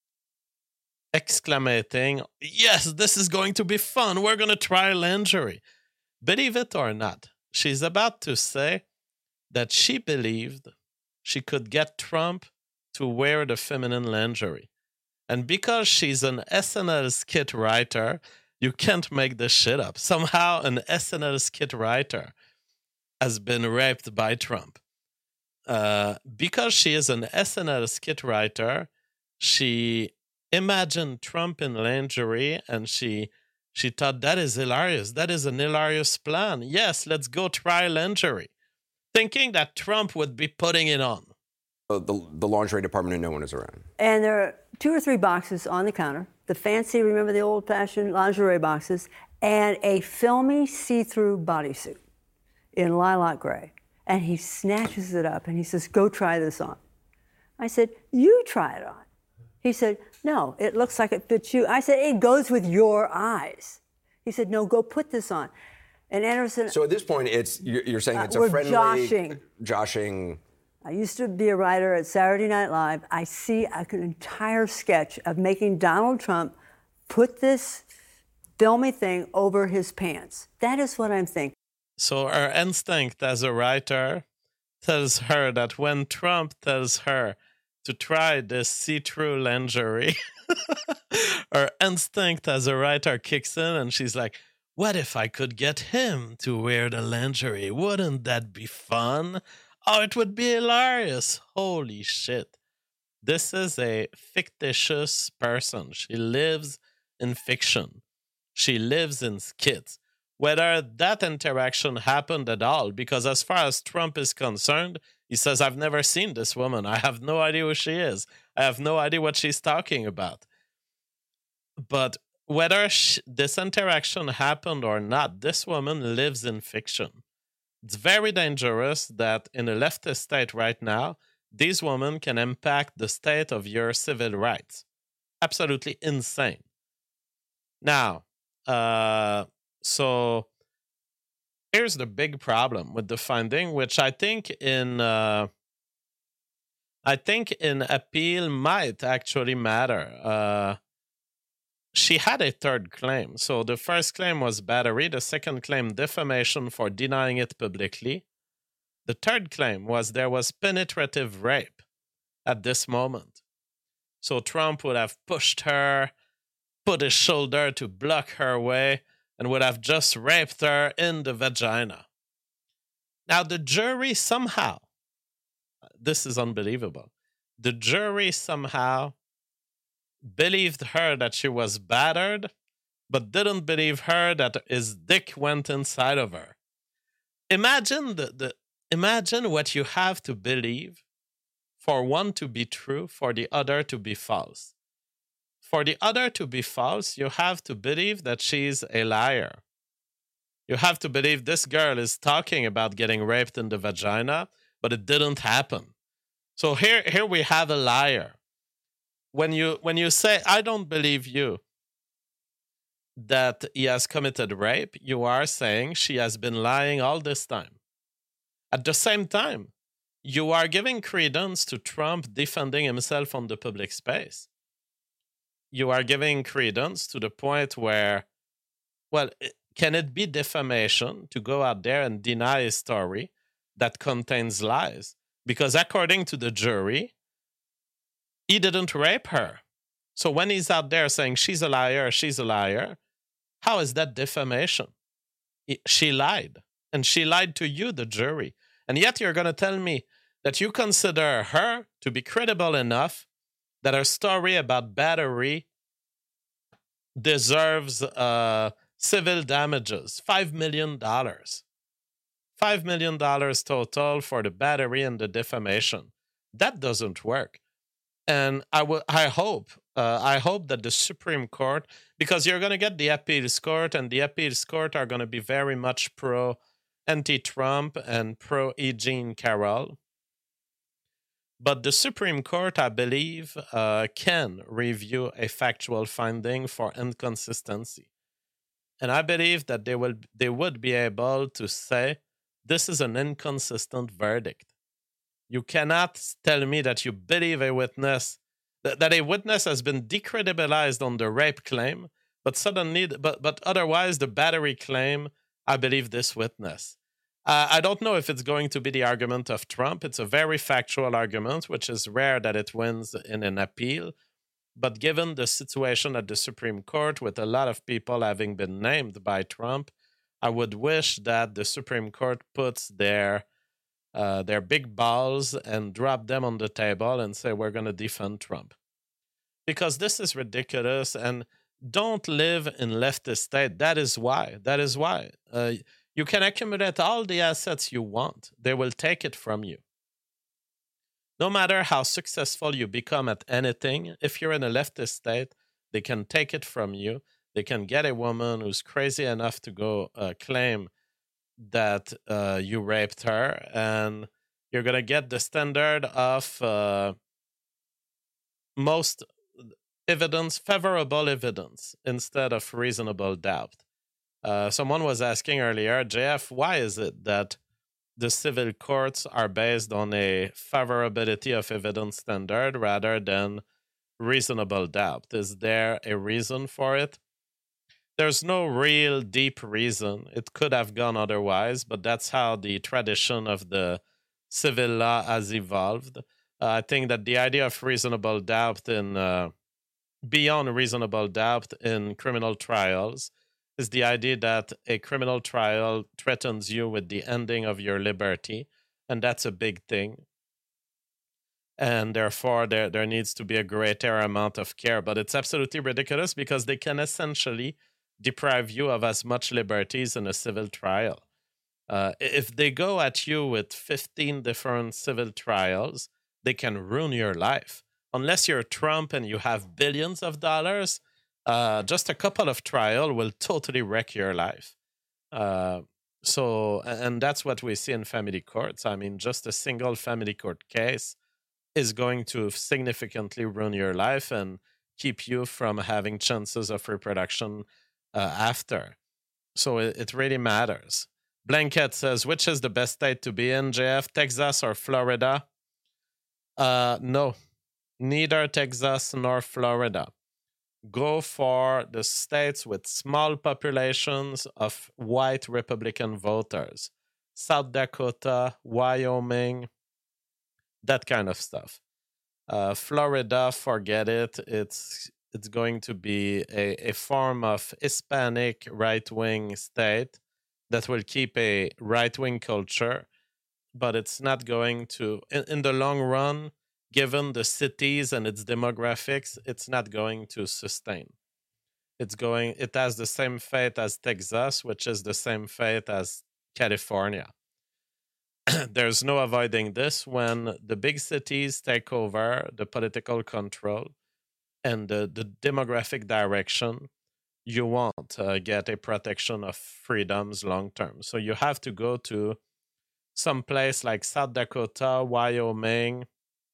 exclamating, yes, this is going to be fun. We're going to try lingerie. Believe it or not, she's about to say that she believed she could get Trump to wear the feminine lingerie. And because she's an S N L skit writer, you can't make this shit up. Somehow an S N L skit writer has been raped by Trump. Uh, because she is an S N L skit writer, she imagined Trump in lingerie, and she she thought, that is hilarious. That is an hilarious plan. Yes, let's go try lingerie. Thinking that Trump would be putting it on. the, the lingerie department and no one is around. And there are two or three boxes on the counter. The fancy, remember the old-fashioned lingerie boxes, and a filmy see-through bodysuit in lilac gray. And he snatches it up and he says, go try this on. I said, you try it on. He said, no, it looks like it fits you. I said, it goes with your eyes. He said, no, go put this on. And Anderson... So at this point, it's you're, you're saying it's uh, a we're friendly... joshing. Joshing. I used to be a writer at Saturday Night Live. I see an entire sketch of making Donald Trump put this filmy thing over his pants. That is what I'm thinking. So her instinct as a writer tells her that when Trump tells her to try this see-through lingerie, her instinct as a writer kicks in and she's like, what if I could get him to wear the lingerie? Wouldn't that be fun? Oh, it would be hilarious. Holy shit. This is a fictitious person. She lives in fiction. She lives in skits. Whether that interaction happened at all, because as far as Trump is concerned, he says, I've never seen this woman. I have no idea who she is. I have no idea what she's talking about. But whether sh- this interaction happened or not, this woman lives in fiction. It's very dangerous that in a leftist state right now, these women can impact the state of your civil rights. Absolutely insane. Now, uh, so here's the big problem with the finding, which I think in uh, I think in appeal might actually matter. Uh, she had a third claim. So the first claim was battery. The second claim, defamation for denying it publicly. The third claim was there was penetrative rape at this moment. So Trump would have pushed her, put his shoulder to block her way, and would have just raped her in the vagina. Now, the jury somehow, this is unbelievable, the jury somehow believed her that she was battered, but didn't believe her that his dick went inside of her. Imagine the, the imagine what you have to believe for one to be true, for the other to be false. For the other to be false, you have to believe that she's a liar. You have to believe this girl is talking about getting raped in the vagina, but it didn't happen. So here, here we have a liar. When you when you say, I don't believe you that he has committed rape, you are saying she has been lying all this time. At the same time, you are giving credence to Trump defending himself on the public space. You are giving credence to the point where, well, can it be defamation to go out there and deny a story that contains lies? Because according to the jury, he didn't rape her. So when he's out there saying she's a liar, she's a liar, how is that defamation? She lied. And she lied to you, the jury. And yet you're going to tell me that you consider her to be credible enough that her story about battery deserves uh, civil damages, five million dollars. five million dollars total for the battery and the defamation. That doesn't work. And I will. I hope, uh, I hope that the Supreme Court, because you're going to get the appeals court, and the appeals court are going to be very much pro anti-Trump and pro E. Jean Carroll. But the Supreme Court, I believe, uh, can review a factual finding for inconsistency, and I believe that they will. They would be able to say this is an inconsistent verdict. You cannot tell me that you believe a witness, that, that a witness has been decredibilized on the rape claim, but suddenly, but but otherwise the battery claim, I believe this witness. Uh, I don't know if it's going to be the argument of Trump. It's a very factual argument, which is rare that it wins in an appeal. But given the situation at the Supreme Court, with a lot of people having been named by Trump, I would wish that the Supreme Court puts their uh, their big balls and drop them on the table and say, we're going to defend Trump. Because this is ridiculous, and don't live in leftist state. That is why. That is why. Uh, you can accumulate all the assets you want. They will take it from you. No matter how successful you become at anything, if you're in a leftist state, they can take it from you. They can get a woman who's crazy enough to go uh, claim that uh, you raped her, and you're going to get the standard of uh, most evidence, favorable evidence, instead of reasonable doubt. Uh, someone was asking earlier, J F, why is it that the civil courts are based on a favorability of evidence standard rather than reasonable doubt? Is there a reason for it? There's no real deep reason. It could have gone otherwise, but that's how the tradition of the civil law has evolved. Uh, I think that the idea of reasonable doubt in uh, beyond reasonable doubt in criminal trials is the idea that a criminal trial threatens you with the ending of your liberty, and that's a big thing. and therefore there, there needs to be a greater amount of care. But it's absolutely ridiculous because they can essentially deprive you of as much liberties in a civil trial. Uh, if they go at you with fifteen different civil trials, they can ruin your life. Unless you're Trump and you have billions of dollars, uh, just a couple of trials will totally wreck your life. Uh, so, and that's what we see in family courts. I mean, just a single family court case is going to significantly ruin your life and keep you from having chances of reproduction uh, after. So it, it really matters. Blanket says, which is the best state to be in, J F, Texas or Florida? Uh, no, neither Texas nor Florida. Go for the states with small populations of white Republican voters. South Dakota, Wyoming, that kind of stuff. Uh, Florida, forget it. It's it's going to be a, a form of Hispanic right-wing state that will keep a right-wing culture, but it's not going to, in, in the long run, given the cities and its demographics, it's not going to sustain. It's going. It has the same fate as Texas, which is the same fate as California. There's no avoiding this. When the big cities take over the political control and the, the demographic direction, you won't uh, get a protection of freedoms long term. So you have to go to some place like South Dakota, Wyoming.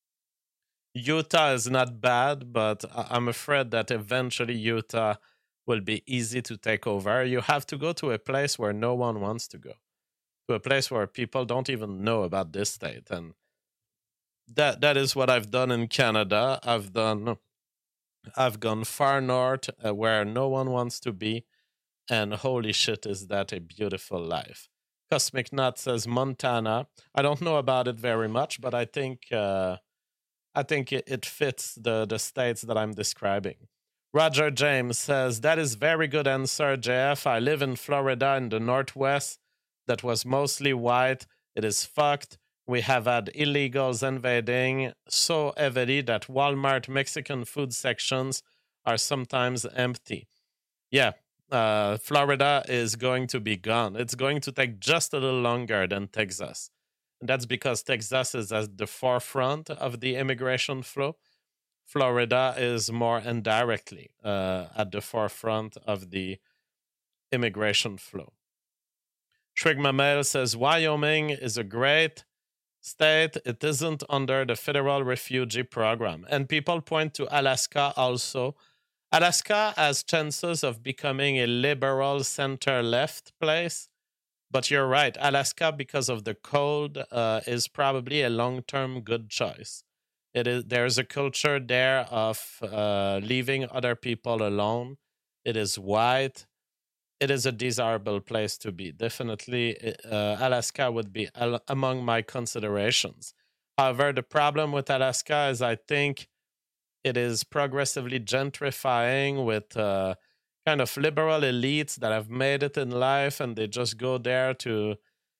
Utah is not bad, but I'm afraid that eventually Utah will be easy to take over. You have to go to a place where no one wants to go, to a place where people don't even know about this state. And that that is what I've done in Canada. I've done, I've gone far north uh, where no one wants to be, and holy shit, is that a beautiful life. Cosmic Nut says Montana. I don't know about it very much, but I think uh, I think it, it fits the, the states that I'm describing. Roger James says, that is very good answer, J F. I live in Florida in the Northwest that was mostly white. It is fucked. We have had illegals invading so heavily that Walmart Mexican food sections are sometimes empty. Yeah, uh, Florida is going to be gone. It's going to take just a little longer than Texas. And that's because Texas is at the forefront of the immigration flow. Florida is more indirectly uh, at the forefront of the immigration flow. Shrigmamel says, Wyoming is a great state. It isn't under the federal refugee program. And people point to Alaska also. Alaska has chances of becoming a liberal center-left place. But you're right. Alaska, because of the cold, uh, is probably a long-term good choice. It is. There's a culture there of uh, leaving other people alone. It is white. It is a desirable place to be. Definitely, uh, Alaska would be al- among my considerations. However, the problem with Alaska is I think it is progressively gentrifying with uh, kind of liberal elites that have made it in life, and they just go there to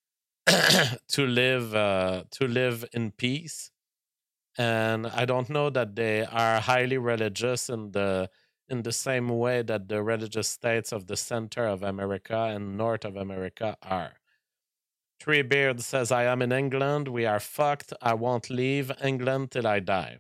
to live uh, to live in peace. And I don't know that they are highly religious in the in the same way that the religious states of the center of America and north of America are. Treebeard says, I am in England. We are fucked. I won't leave England till I die.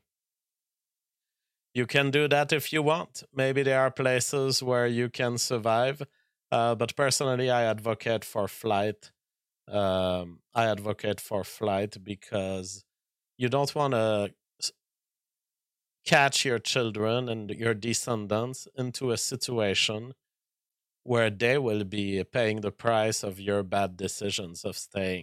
You can do that if you want. Maybe there are places where you can survive. Uh, but personally, I advocate for flight. Um, I advocate for flight because you don't want to catch your children and your descendants into a situation where they will be paying the price of your bad decisions of staying.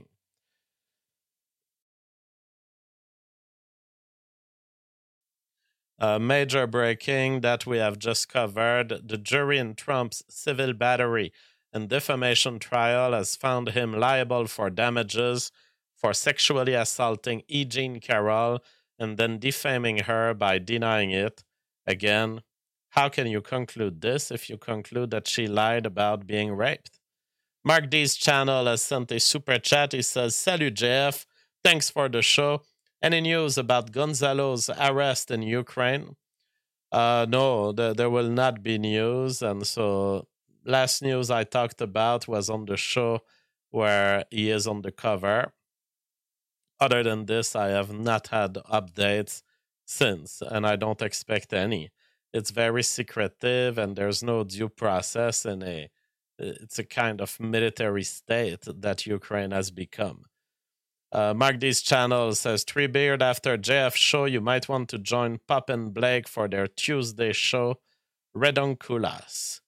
Uh, major breaking that we have just covered. The jury in Trump's civil battery and defamation trial has found him liable for damages for sexually assaulting E. Jean Carroll and then defaming her by denying it. Again, how can you conclude this if you conclude that she lied about being raped? Mark D's channel has sent a super chat. He says, Salut J F, thanks for the show. Any news about Gonzalo's arrest in Ukraine? Uh, no, th- there will not be news. And so last news I talked about was on the show where he is on the cover. Other than this, I have not had updates since, and I don't expect any. It's very secretive, and there's no due process, and a it's a kind of military state that Ukraine has become. Uh, Mark D's channel says, Treebeard, after J F show, you might want to join Pop and Blake for their Tuesday show, Redonkulas.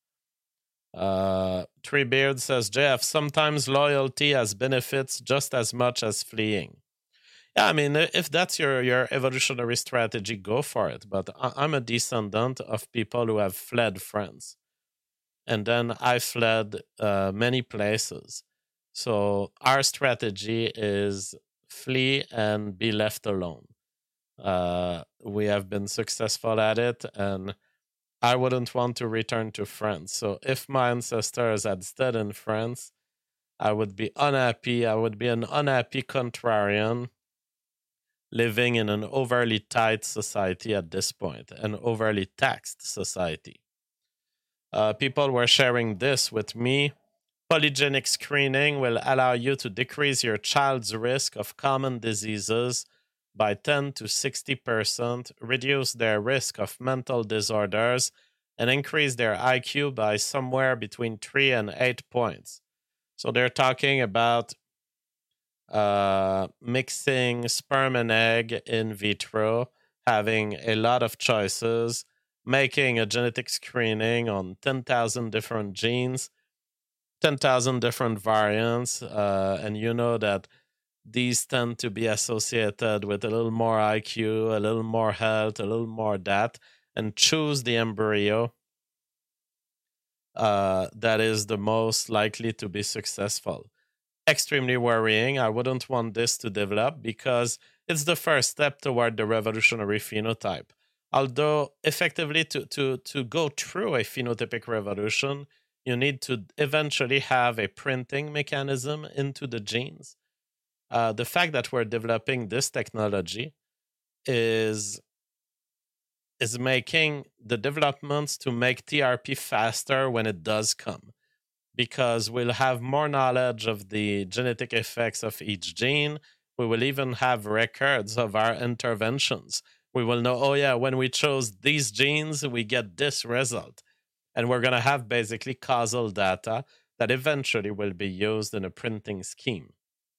Uh, Treebeard says, J F, sometimes loyalty has benefits just as much as fleeing. Yeah, I mean, if that's your, your evolutionary strategy, go for it. But I, I'm a descendant of people who have fled France. And then I fled uh, many places. So our strategy is flee and be left alone. Uh, we have been successful at it, and I wouldn't want to return to France. So if my ancestors had stayed in France, I would be unhappy. I would be an unhappy contrarian living in an overly tight society at this point, an overly taxed society. Uh, people were sharing this with me. Polygenic screening will allow you to decrease your child's risk of common diseases by ten to sixty percent, reduce their risk of mental disorders, and increase their I Q by somewhere between three and eight points. So they're talking about uh, mixing sperm and egg in vitro, having a lot of choices, making a genetic screening on ten thousand different genes, ten thousand different variants, uh, and you know that these tend to be associated with a little more I Q, a little more health, a little more that, and choose the embryo uh, that is the most likely to be successful. Extremely worrying. I wouldn't want this to develop because it's the first step toward the revolutionary phenotype. Although effectively to, to, to go through a phenotypic revolution, you need to eventually have a printing mechanism into the genes. Uh, the fact that we're developing this technology is, is making the developments to make T R P faster when it does come, because we'll have more knowledge of the genetic effects of each gene. We will even have records of our interventions. We will know, oh yeah, when we chose these genes, we get this result. And we're going to have basically causal data that eventually will be used in a printing scheme.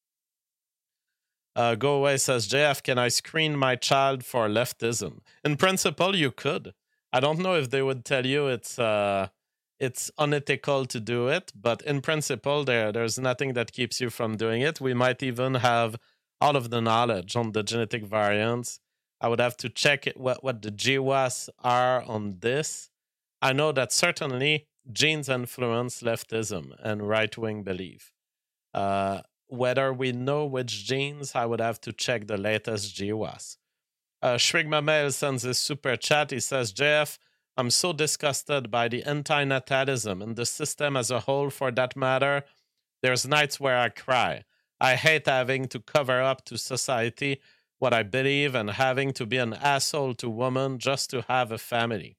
Uh, Go Away says, J F, can I screen my child for leftism? In principle, you could. I don't know if they would tell you it's uh, it's unethical to do it, but in principle, there there's nothing that keeps you from doing it. We might even have all of the knowledge on the genetic variants. I would have to check it, what, what the G W A S are on this. I know that certainly genes influence leftism and right-wing belief. Uh, whether we know which genes, I would have to check the latest G W A S. Uh, Shrigma Mail sends this super chat. He says, J F, I'm so disgusted by the anti-natalism and the system as a whole for that matter. There's nights where I cry. I hate having to cover up to society what I believe and having to be an asshole to women just to have a family.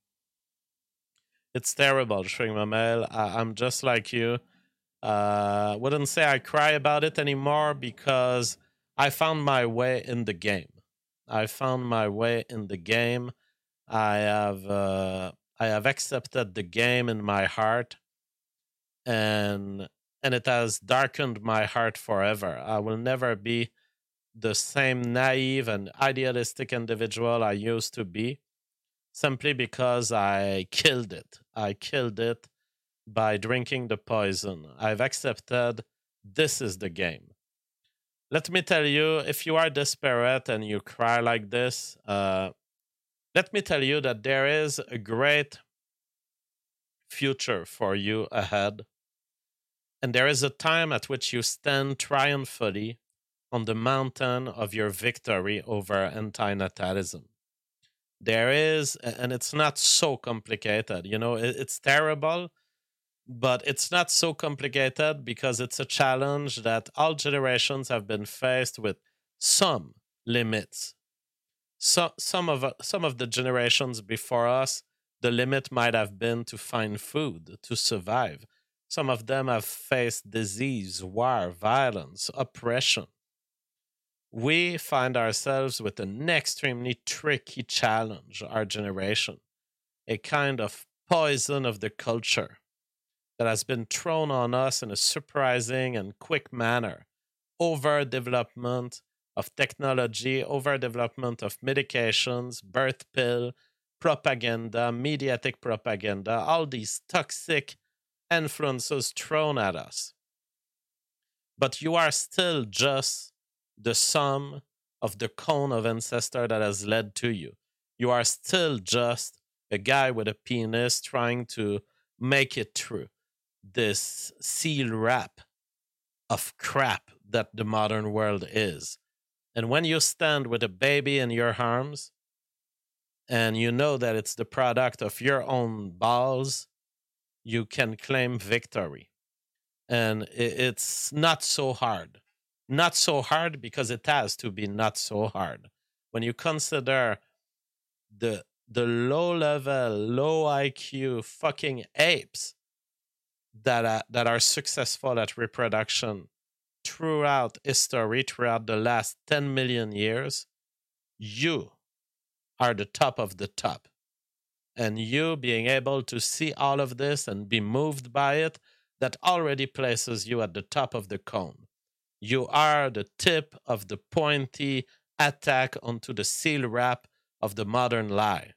It's terrible, Shrigma Mail. I- I'm just like you. Uh, wouldn't say I cry about it anymore because I found my way in the game. I found my way in the game. I have uh, I have accepted the game in my heart, and and it has darkened my heart forever. I will never be the same naive and idealistic individual I used to be, simply because I killed it. I killed it by drinking the poison. I've accepted this is the game. Let me tell you, if you are desperate and you cry like this, uh, let me tell you that there is a great future for you ahead. And there is a time at which you stand triumphantly on the mountain of your victory over antinatalism. There is, and it's not so complicated, you know, it's terrible, but it's not so complicated because it's a challenge that all generations have been faced with some limits. So, some of uh, some of the generations before us, the limit might have been to find food, to survive. Some of them have faced disease, war, violence, oppression. We find ourselves with an extremely tricky challenge, our generation, a kind of poison of the culture that has been thrown on us in a surprising and quick manner. Overdevelopment of technology, overdevelopment of medications, birth pill, propaganda, mediatic propaganda, all these toxic influences thrown at us. But you are still just the sum of the cone of ancestor that has led to you. You are still just a guy with a penis trying to make it through this seal wrap of crap that the modern world is. And when you stand with a baby in your arms and you know that it's the product of your own balls, you can claim victory. And it's not so hard. Not so hard because it has to be not so hard. When you consider the the low level, low I Q fucking apes that are, that are successful at reproduction throughout history, throughout the last ten million years, you are the top of the top. And you being able to see all of this and be moved by it, that already places you at the top of the cone. You are the tip of the pointy attack onto the seal wrap of the modern lie.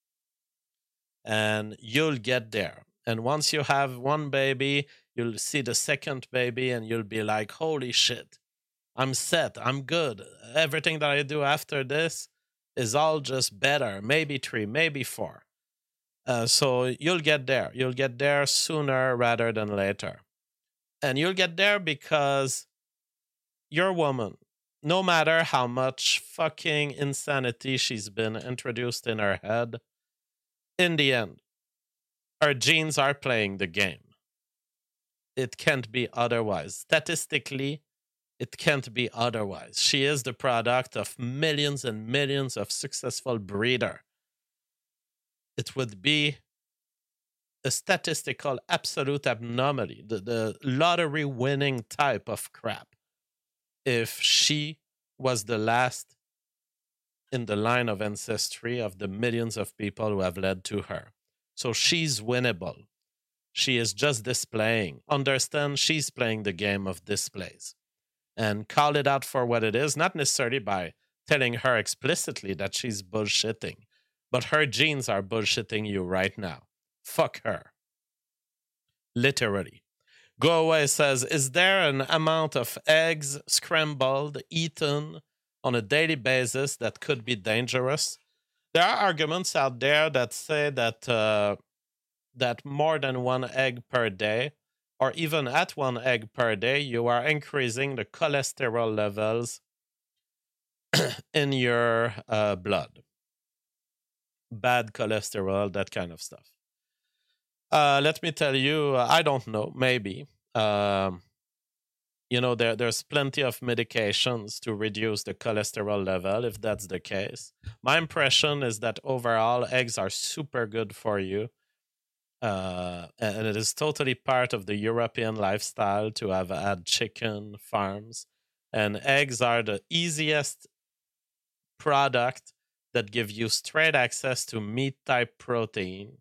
And you'll get there. And once you have one baby, you'll see the second baby and you'll be like, holy shit, I'm set, I'm good. Everything that I do after this is all just better, maybe three, maybe four. Uh, so you'll get there. You'll get there sooner rather than later. And you'll get there because you're a woman. No matter how much fucking insanity she's been introduced in her head, in the end, her genes are playing the game. It can't be otherwise. Statistically, it can't be otherwise. She is the product of millions and millions of successful breeders. It would be a statistical absolute abnormality, the, the lottery winning type of crap, if she was the last in the line of ancestry of the millions of people who have led to her. So she's winnable. She is just displaying. Understand, she's playing the game of displays. And call it out for what it is, not necessarily by telling her explicitly that she's bullshitting, but her genes are bullshitting you right now. Fuck her. Literally. Go Away says, is there an amount of eggs scrambled, eaten on a daily basis that could be dangerous? There are arguments out there that say that uh, that more than one egg per day, or even at one egg per day, you are increasing the cholesterol levels in your uh, blood. Bad cholesterol, that kind of stuff. Uh, let me tell you, I don't know, maybe. Um, you know, there there's plenty of medications to reduce the cholesterol level, if that's the case. My impression is that overall, eggs are super good for you. Uh, and it is totally part of the European lifestyle to have had chicken farms. And eggs are the easiest product that give you straight access to meat-type protein.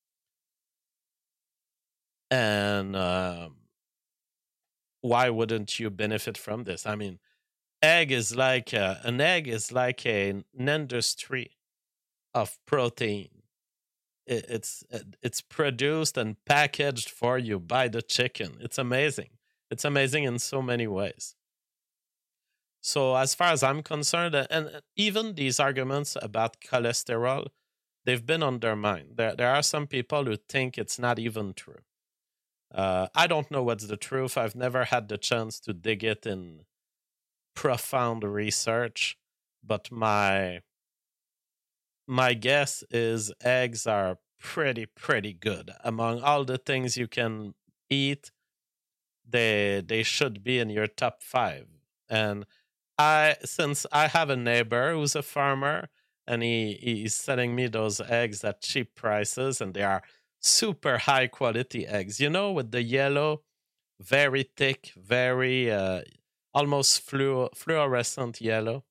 And um, why wouldn't you benefit from this? I mean, egg is like a, an egg is like a, an industry of protein. It, it's it's produced and packaged for you by the chicken. It's amazing. It's amazing in so many ways. So as far as I'm concerned, and even these arguments about cholesterol, they've been undermined. There, there are some people who think it's not even true. Uh, I don't know what's the truth. I've never had the chance to dig it in profound research, but my my guess is eggs are pretty, pretty good. Among all the things you can eat, they they should be in your top five. And I since I have a neighbor who's a farmer, and he he's selling me those eggs at cheap prices, and they are super high quality eggs. You know, with the yellow, very thick, very uh, almost fluo- fluorescent yellow.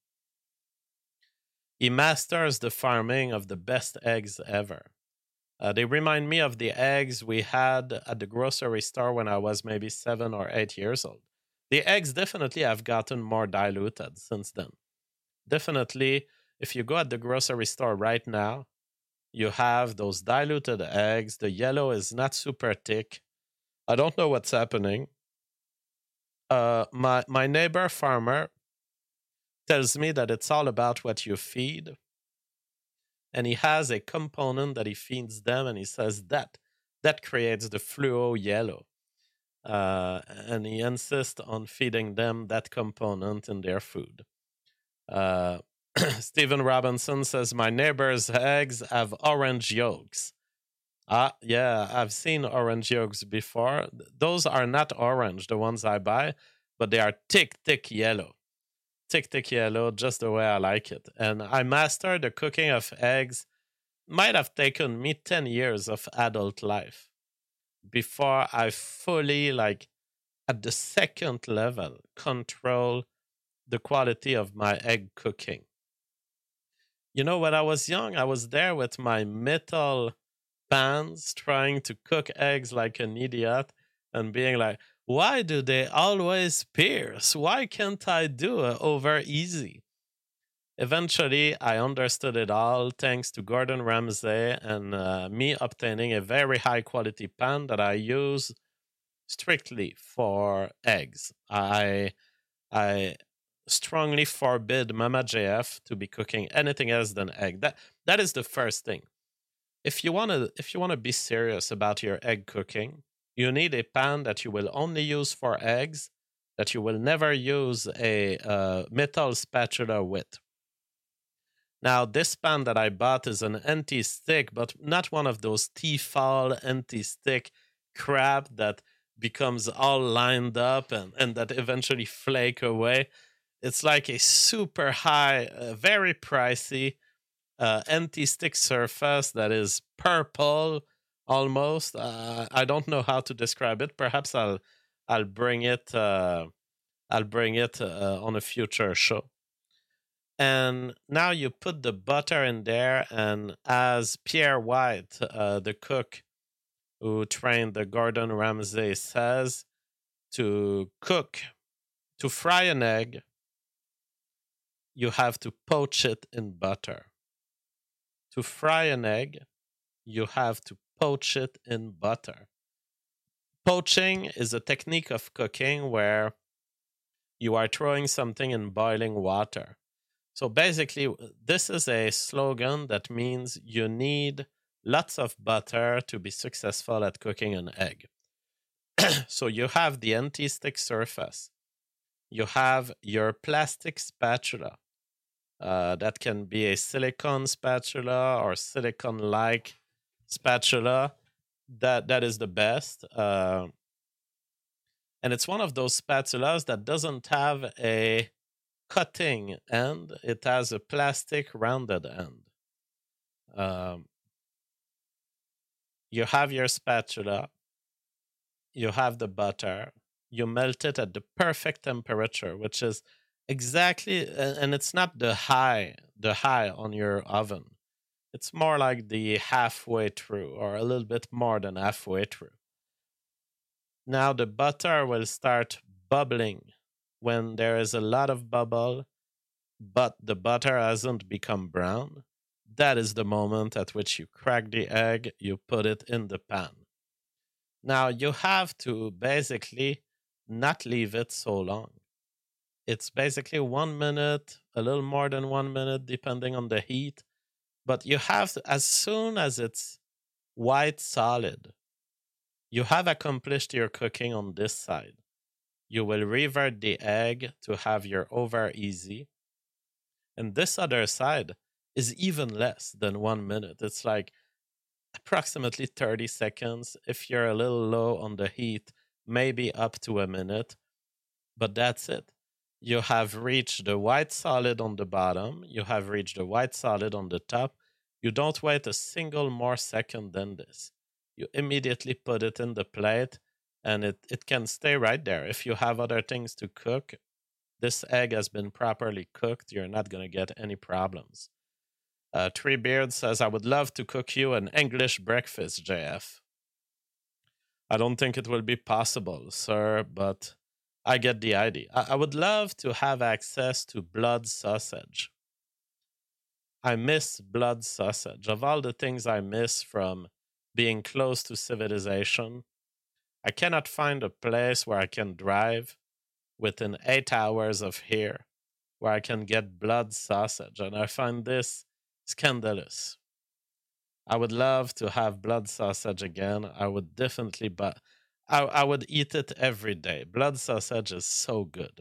He masters the farming of the best eggs ever. Uh, they remind me of the eggs we had at the grocery store when I was maybe seven or eight years old. The eggs definitely have gotten more diluted since then. Definitely, if you go at the grocery store right now, you have those diluted eggs. The yellow is not super thick. I don't know what's happening. Uh, my, my neighbor farmer tells me that it's all about what you feed. And he has a component that he feeds them, and he says that that creates the fluo yellow. Uh, and he insists on feeding them that component in their food. Uh, Stephen Robinson says, my neighbor's eggs have orange yolks. Ah, yeah, I've seen orange yolks before. Those are not orange, the ones I buy, but they are thick, thick yellow. Thick, thick yellow, just the way I like it. And I mastered the cooking of eggs. Might have taken me ten years of adult life before I fully, like, at the second level, control the quality of my egg cooking. You know, when I was young, I was there with my metal pans trying to cook eggs like an idiot and being like, why do they always pierce? Why can't I do it over easy? Eventually, I understood it all thanks to Gordon Ramsay and uh, me obtaining a very high quality pan that I use strictly for eggs. I I strongly forbid Mama J F to be cooking anything else than egg. That that is the first thing. If you want to if you want to be serious about your egg cooking, you need a pan that you will only use for eggs, that you will never use a uh, metal spatula with. Now, this pan that I bought is an anti-stick, but not one of those Tefal anti-stick crap that becomes all lined up and, and that eventually flake away. It's like a super high, uh, very pricey uh, anti-stick surface that is purple almost. Uh, I don't know how to describe it. Perhaps I'll I'll bring it. Uh, I'll bring it uh, on a future show. And now you put the butter in there, and as Pierre White, uh, the cook who trained the Gordon Ramsay, says, to cook, to fry an egg, you have to poach it in butter. To fry an egg, you have to poach it in butter. Poaching is a technique of cooking where you are throwing something in boiling water. So basically, this is a slogan that means you need lots of butter to be successful at cooking an egg. So you have the anti-stick surface. You have your plastic spatula. Uh, that can be a silicone spatula or silicone-like spatula. That that is the best. Uh, and it's one of those spatulas that doesn't have a cutting end. It has a plastic rounded end. Um, you have your spatula. You have the butter. You melt it at the perfect temperature, which is exactly, and it's not the high, the high on your oven. It's more like the halfway through, or a little bit more than halfway through. Now the butter will start bubbling when there is a lot of bubble, but the butter hasn't become brown. That is the moment at which you crack the egg, you put it in the pan. Now you have to basically not leave it so long. It's basically one minute, a little more than one minute, depending on the heat. But you have to, as soon as it's white solid, you have accomplished your cooking on this side. You will revert the egg to have your over easy. And this other side is even less than one minute. It's like approximately thirty seconds. If you're a little low on the heat, maybe up to a minute. But that's it. you have reached the white solid on the bottom, you have reached the white solid on the top. You don't wait a single more second than this. You immediately put it in the plate, and it, it can stay right there. If you have other things to cook, this egg has been properly cooked. You're not going to get any problems. Uh, Treebeard says, I would love to cook you an English breakfast, J F. I don't think it will be possible, sir, but I get the idea. I, I would love to have access to blood sausage. I miss blood sausage. Of all the things I miss from being close to civilization, I cannot find a place where I can drive within eight hours of here where I can get blood sausage. And I find this scandalous. I would love to have blood sausage again. I would definitely, but I, I would eat it every day. Blood sausage is so good.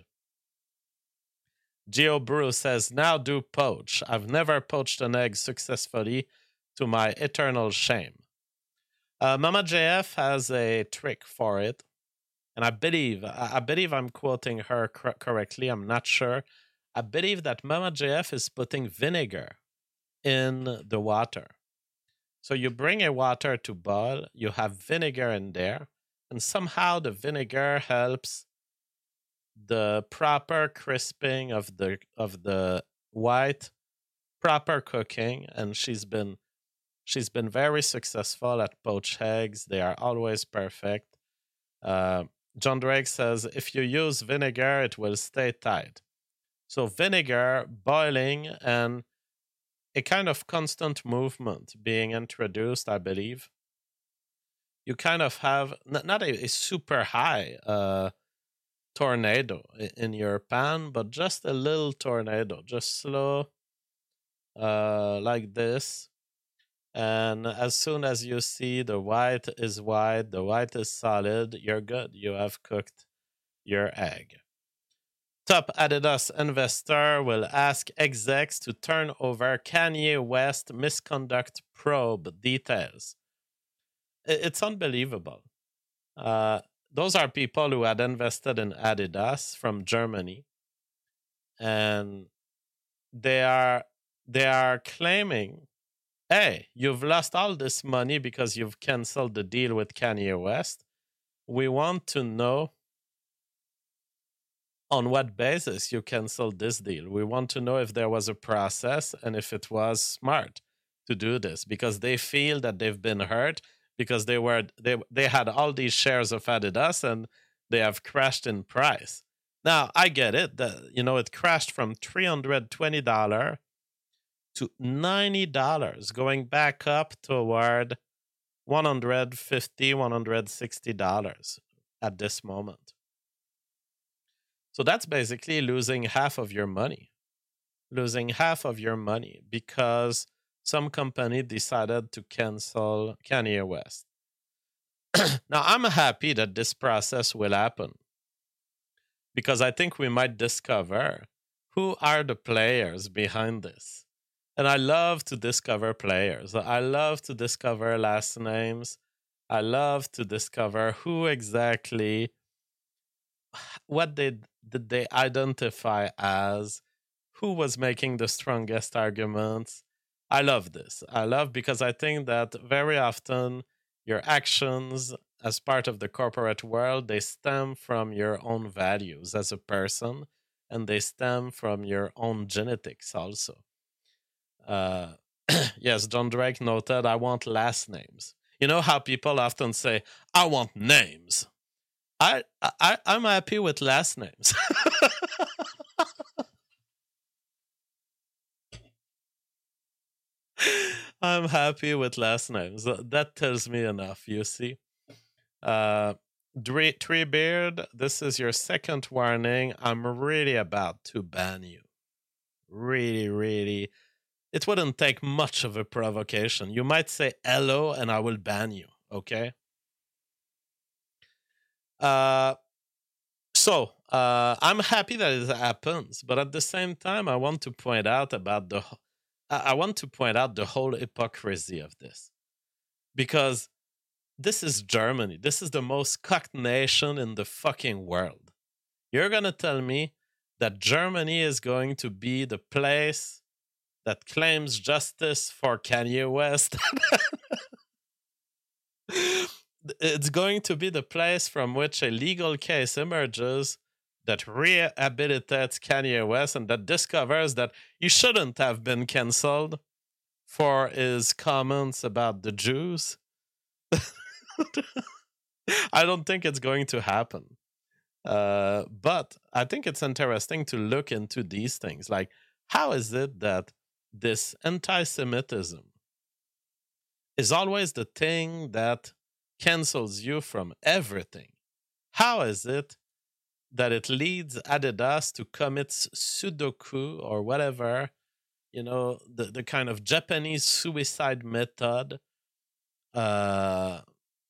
Geo Brew says, now do poach. I've never poached an egg successfully, to my eternal shame. Uh, Mama J F has a trick for it. And I believe, I, I believe I'm quoting her cor- correctly. I'm not sure. I believe that Mama J F is putting vinegar in the water. So you bring a water to boil, you have vinegar in there, and somehow the vinegar helps the proper crisping of the of the white, proper cooking, and she's been she's been very successful at poached eggs. They are always perfect. Uh, John Drake says, if you use vinegar, it will stay tight. So vinegar, boiling, and a kind of constant movement being introduced, I believe. You kind of have not, not a, a super high uh, tornado in your pan, but just a little tornado, just slow, uh, like this. And as soon as you see the white is white, the white is solid, you're good. You have cooked your egg. Top Adidas investor will ask execs to turn over Kanye West misconduct probe details. It's unbelievable. Uh, those are people who had invested in Adidas from Germany, and they are they are claiming, hey, you've lost all this money because you've canceled the deal with Kanye West. We want to know on what basis you canceled this deal. We want to know if there was a process and if it was smart to do this, because they feel that they've been hurt because they were they they had all these shares of Adidas and they have crashed in price. Now, I get it. The, you know, it crashed from three hundred twenty dollars to ninety dollars, going back up toward one hundred fifty dollars, one hundred sixty dollars at this moment. So that's basically losing half of your money. Losing half of your money because some company decided to cancel Kanye West. Now, I'm happy that this process will happen because I think we might discover who are the players behind this. And I love to discover players. I love to discover last names. I love to discover who exactly, what they did they identify as, who was making the strongest arguments. I love this. I love because I think that very often your actions as part of the corporate world, they stem from your own values as a person, and they stem from your own genetics also. Uh, yes, John Drake noted, I want last names. You know how people often say, I want names. I, I, I'm happy with last names. I'm happy with last names. That tells me enough, you see. Uh, Treebeard, this is your second warning. I'm really about to ban you. Really, really. It wouldn't take much of a provocation. You might say hello and I will ban you, okay? Uh, so, uh, I'm happy that it happens, but at the same time, I want to point out about the I want to point out the whole hypocrisy of this. Because this is Germany. This is the most cocked nation in the fucking world. You're going to tell me that Germany is going to be the place that claims justice for Kanye West. It's going to be the place from which a legal case emerges that rehabilitates Kanye West and that discovers that he shouldn't have been canceled for his comments about the Jews. I don't think it's going to happen. Uh, but I think it's interesting to look into these things. Like, how is it that this anti-Semitism is always the thing that cancels you from everything? How is it that it leads Adidas to commit Sudoku or whatever, you know, the, the kind of Japanese suicide method, uh,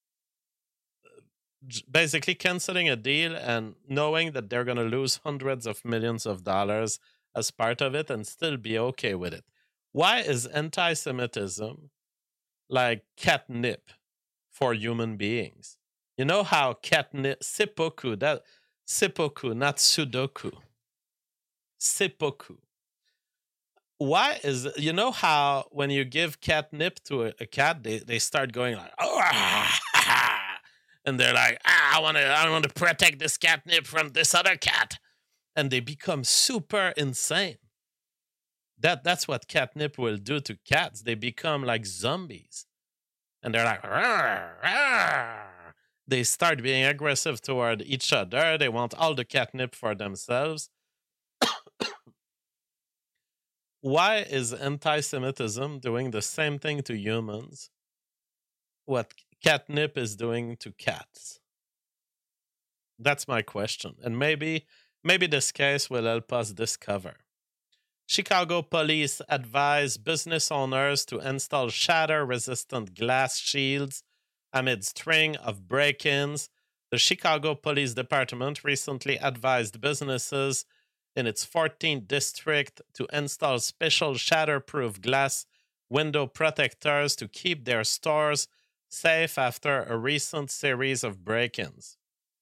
basically canceling a deal and knowing that they're going to lose hundreds of millions of dollars as part of it and still be okay with it? Why is anti-Semitism like catnip for human beings? You know how catnip, seppuku, that seppuku, not sudoku, seppuku. Why is, you know how when you give catnip to a, a cat, they, they start going like, oh, ah, ah, and they're like, ah, I want to I want to protect this catnip from this other cat, and they become super insane. That that's what catnip will do to cats. They become like zombies. And they're like, rawr, rawr. They start being aggressive toward each other. They want all the catnip for themselves. Why is anti-Semitism doing the same thing to humans what catnip is doing to cats? That's my question. And maybe, maybe this case will help us discover. Chicago police advise business owners to install shatter-resistant glass shields amid string of break-ins. The Chicago Police Department recently advised businesses in its fourteenth district to install special shatterproof glass window protectors to keep their stores safe after a recent series of break-ins.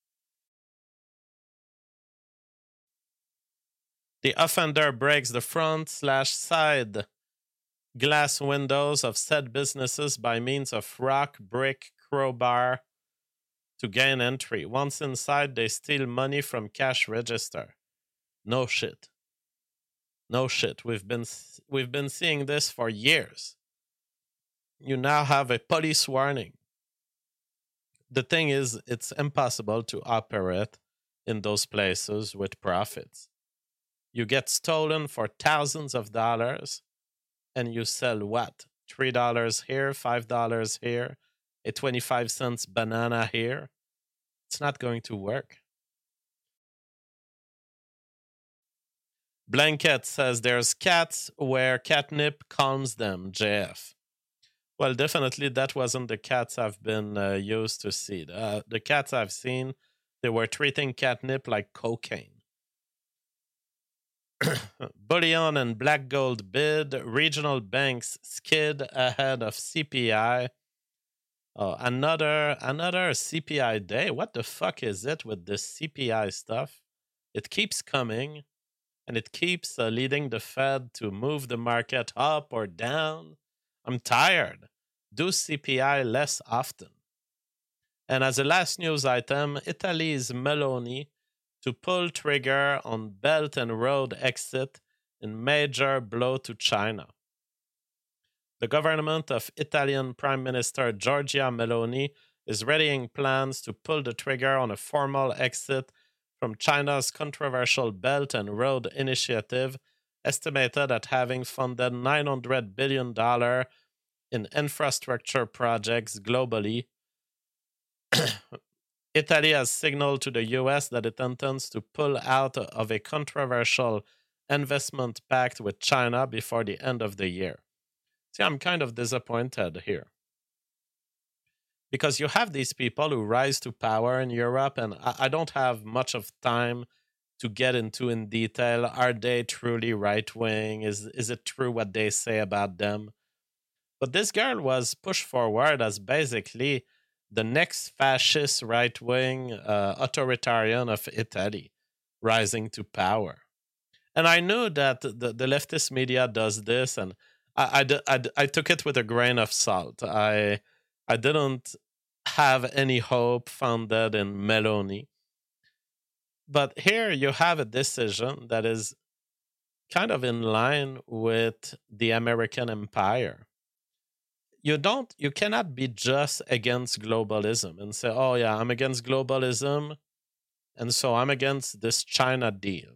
The offender breaks the front slash side glass windows of said businesses by means of rock, brick, crowbar to gain entry. Once inside, they steal money from cash register. No shit. No shit. We've been we've been seeing this for years. You now have a police warning. The thing is, it's impossible to operate in those places with profits. You get stolen for thousands of dollars, and you sell what? three dollars here, five dollars here, a twenty-five cents banana here. It's not going to work. Blanket says there's cats where catnip calms them, J F. Well, definitely that wasn't the cats I've been uh, used to see. Uh, the cats I've seen, they were treating catnip like cocaine. Bullion and black gold bid. Regional banks skid ahead of C P I. Oh, another another C P I day. What the fuck is it with this C P I stuff? It keeps coming, and it keeps uh, leading the Fed to move the market up or down. I'm tired. Do C P I less often. And as a last news item, Italy's Meloni to pull trigger on Belt and Road exit in major blow to China. The government of Italian Prime Minister Giorgia Meloni is readying plans to pull the trigger on a formal exit from China's controversial Belt and Road initiative, estimated at having funded nine hundred billion dollars in infrastructure projects globally. Italy has signaled to the U S that it intends to pull out of a controversial investment pact with China before the end of the year. See, I'm kind of disappointed here. Because you have these people who rise to power in Europe, and I, I don't have much of time to get into in detail. Are they truly right-wing? Is, is it true what they say about them? But this girl was pushed forward as basically the next fascist right-wing uh, authoritarian of Italy rising to power. And I knew that the, the leftist media does this, and I, I, d- I, d- I took it with a grain of salt. I I didn't have any hope founded in Meloni. But here you have a decision that is kind of in line with the American empire. You don't, you cannot be just against globalism and say, oh yeah, I'm against globalism, and so I'm against this China deal.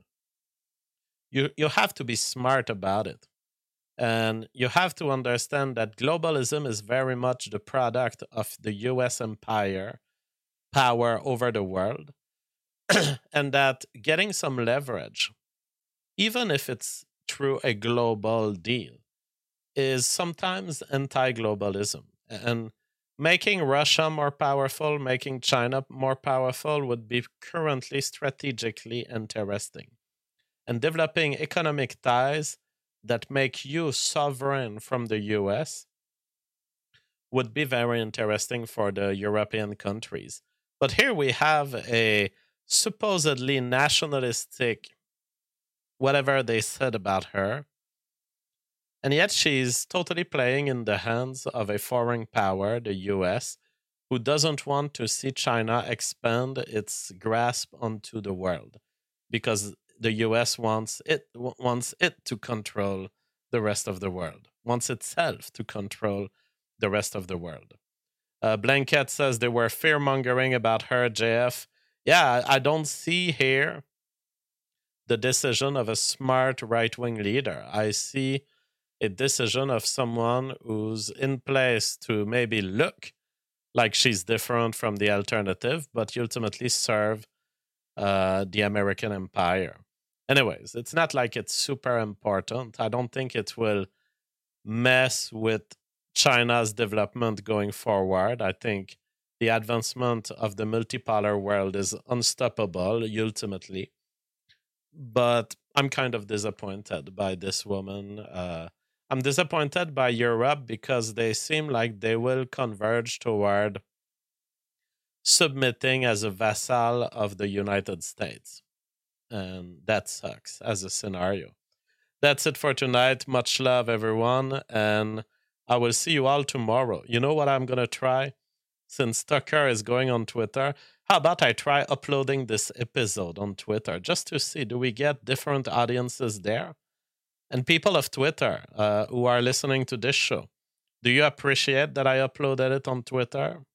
You you have to be smart about it. And you have to understand that globalism is very much the product of the U S empire, power over the world, and that getting some leverage, even if it's through a global deal, is sometimes anti-globalism. And making Russia more powerful, making China more powerful would be currently strategically interesting. And developing economic ties that make you sovereign from the U S would be very interesting for the European countries. But here we have a supposedly nationalistic, whatever they said about her, and yet she's totally playing in the hands of a foreign power, the U S, who doesn't want to see China expand its grasp onto the world, because the U S wants it wants it to control the rest of the world, wants itself to control the rest of the world. Uh, Blanket says they were fear-mongering about her, J F. Yeah, I don't see here the decision of a smart right-wing leader. I see a decision of someone who's in place to maybe look like she's different from the alternative, but ultimately serve uh, the American empire. Anyways, it's not like it's super important. I don't think it will mess with China's development going forward. I think the advancement of the multipolar world is unstoppable, ultimately. But I'm kind of disappointed by this woman. Uh, I'm disappointed by Europe because they seem like they will converge toward submitting as a vassal of the United States. And that sucks as a scenario. That's it for tonight. Much love, everyone. And I will see you all tomorrow. You know what I'm going to try? Since Tucker is going on Twitter, how about I try uploading this episode on Twitter just to see, do we get different audiences there? And people of Twitter uh, who are listening to this show, do you appreciate that I uploaded it on Twitter?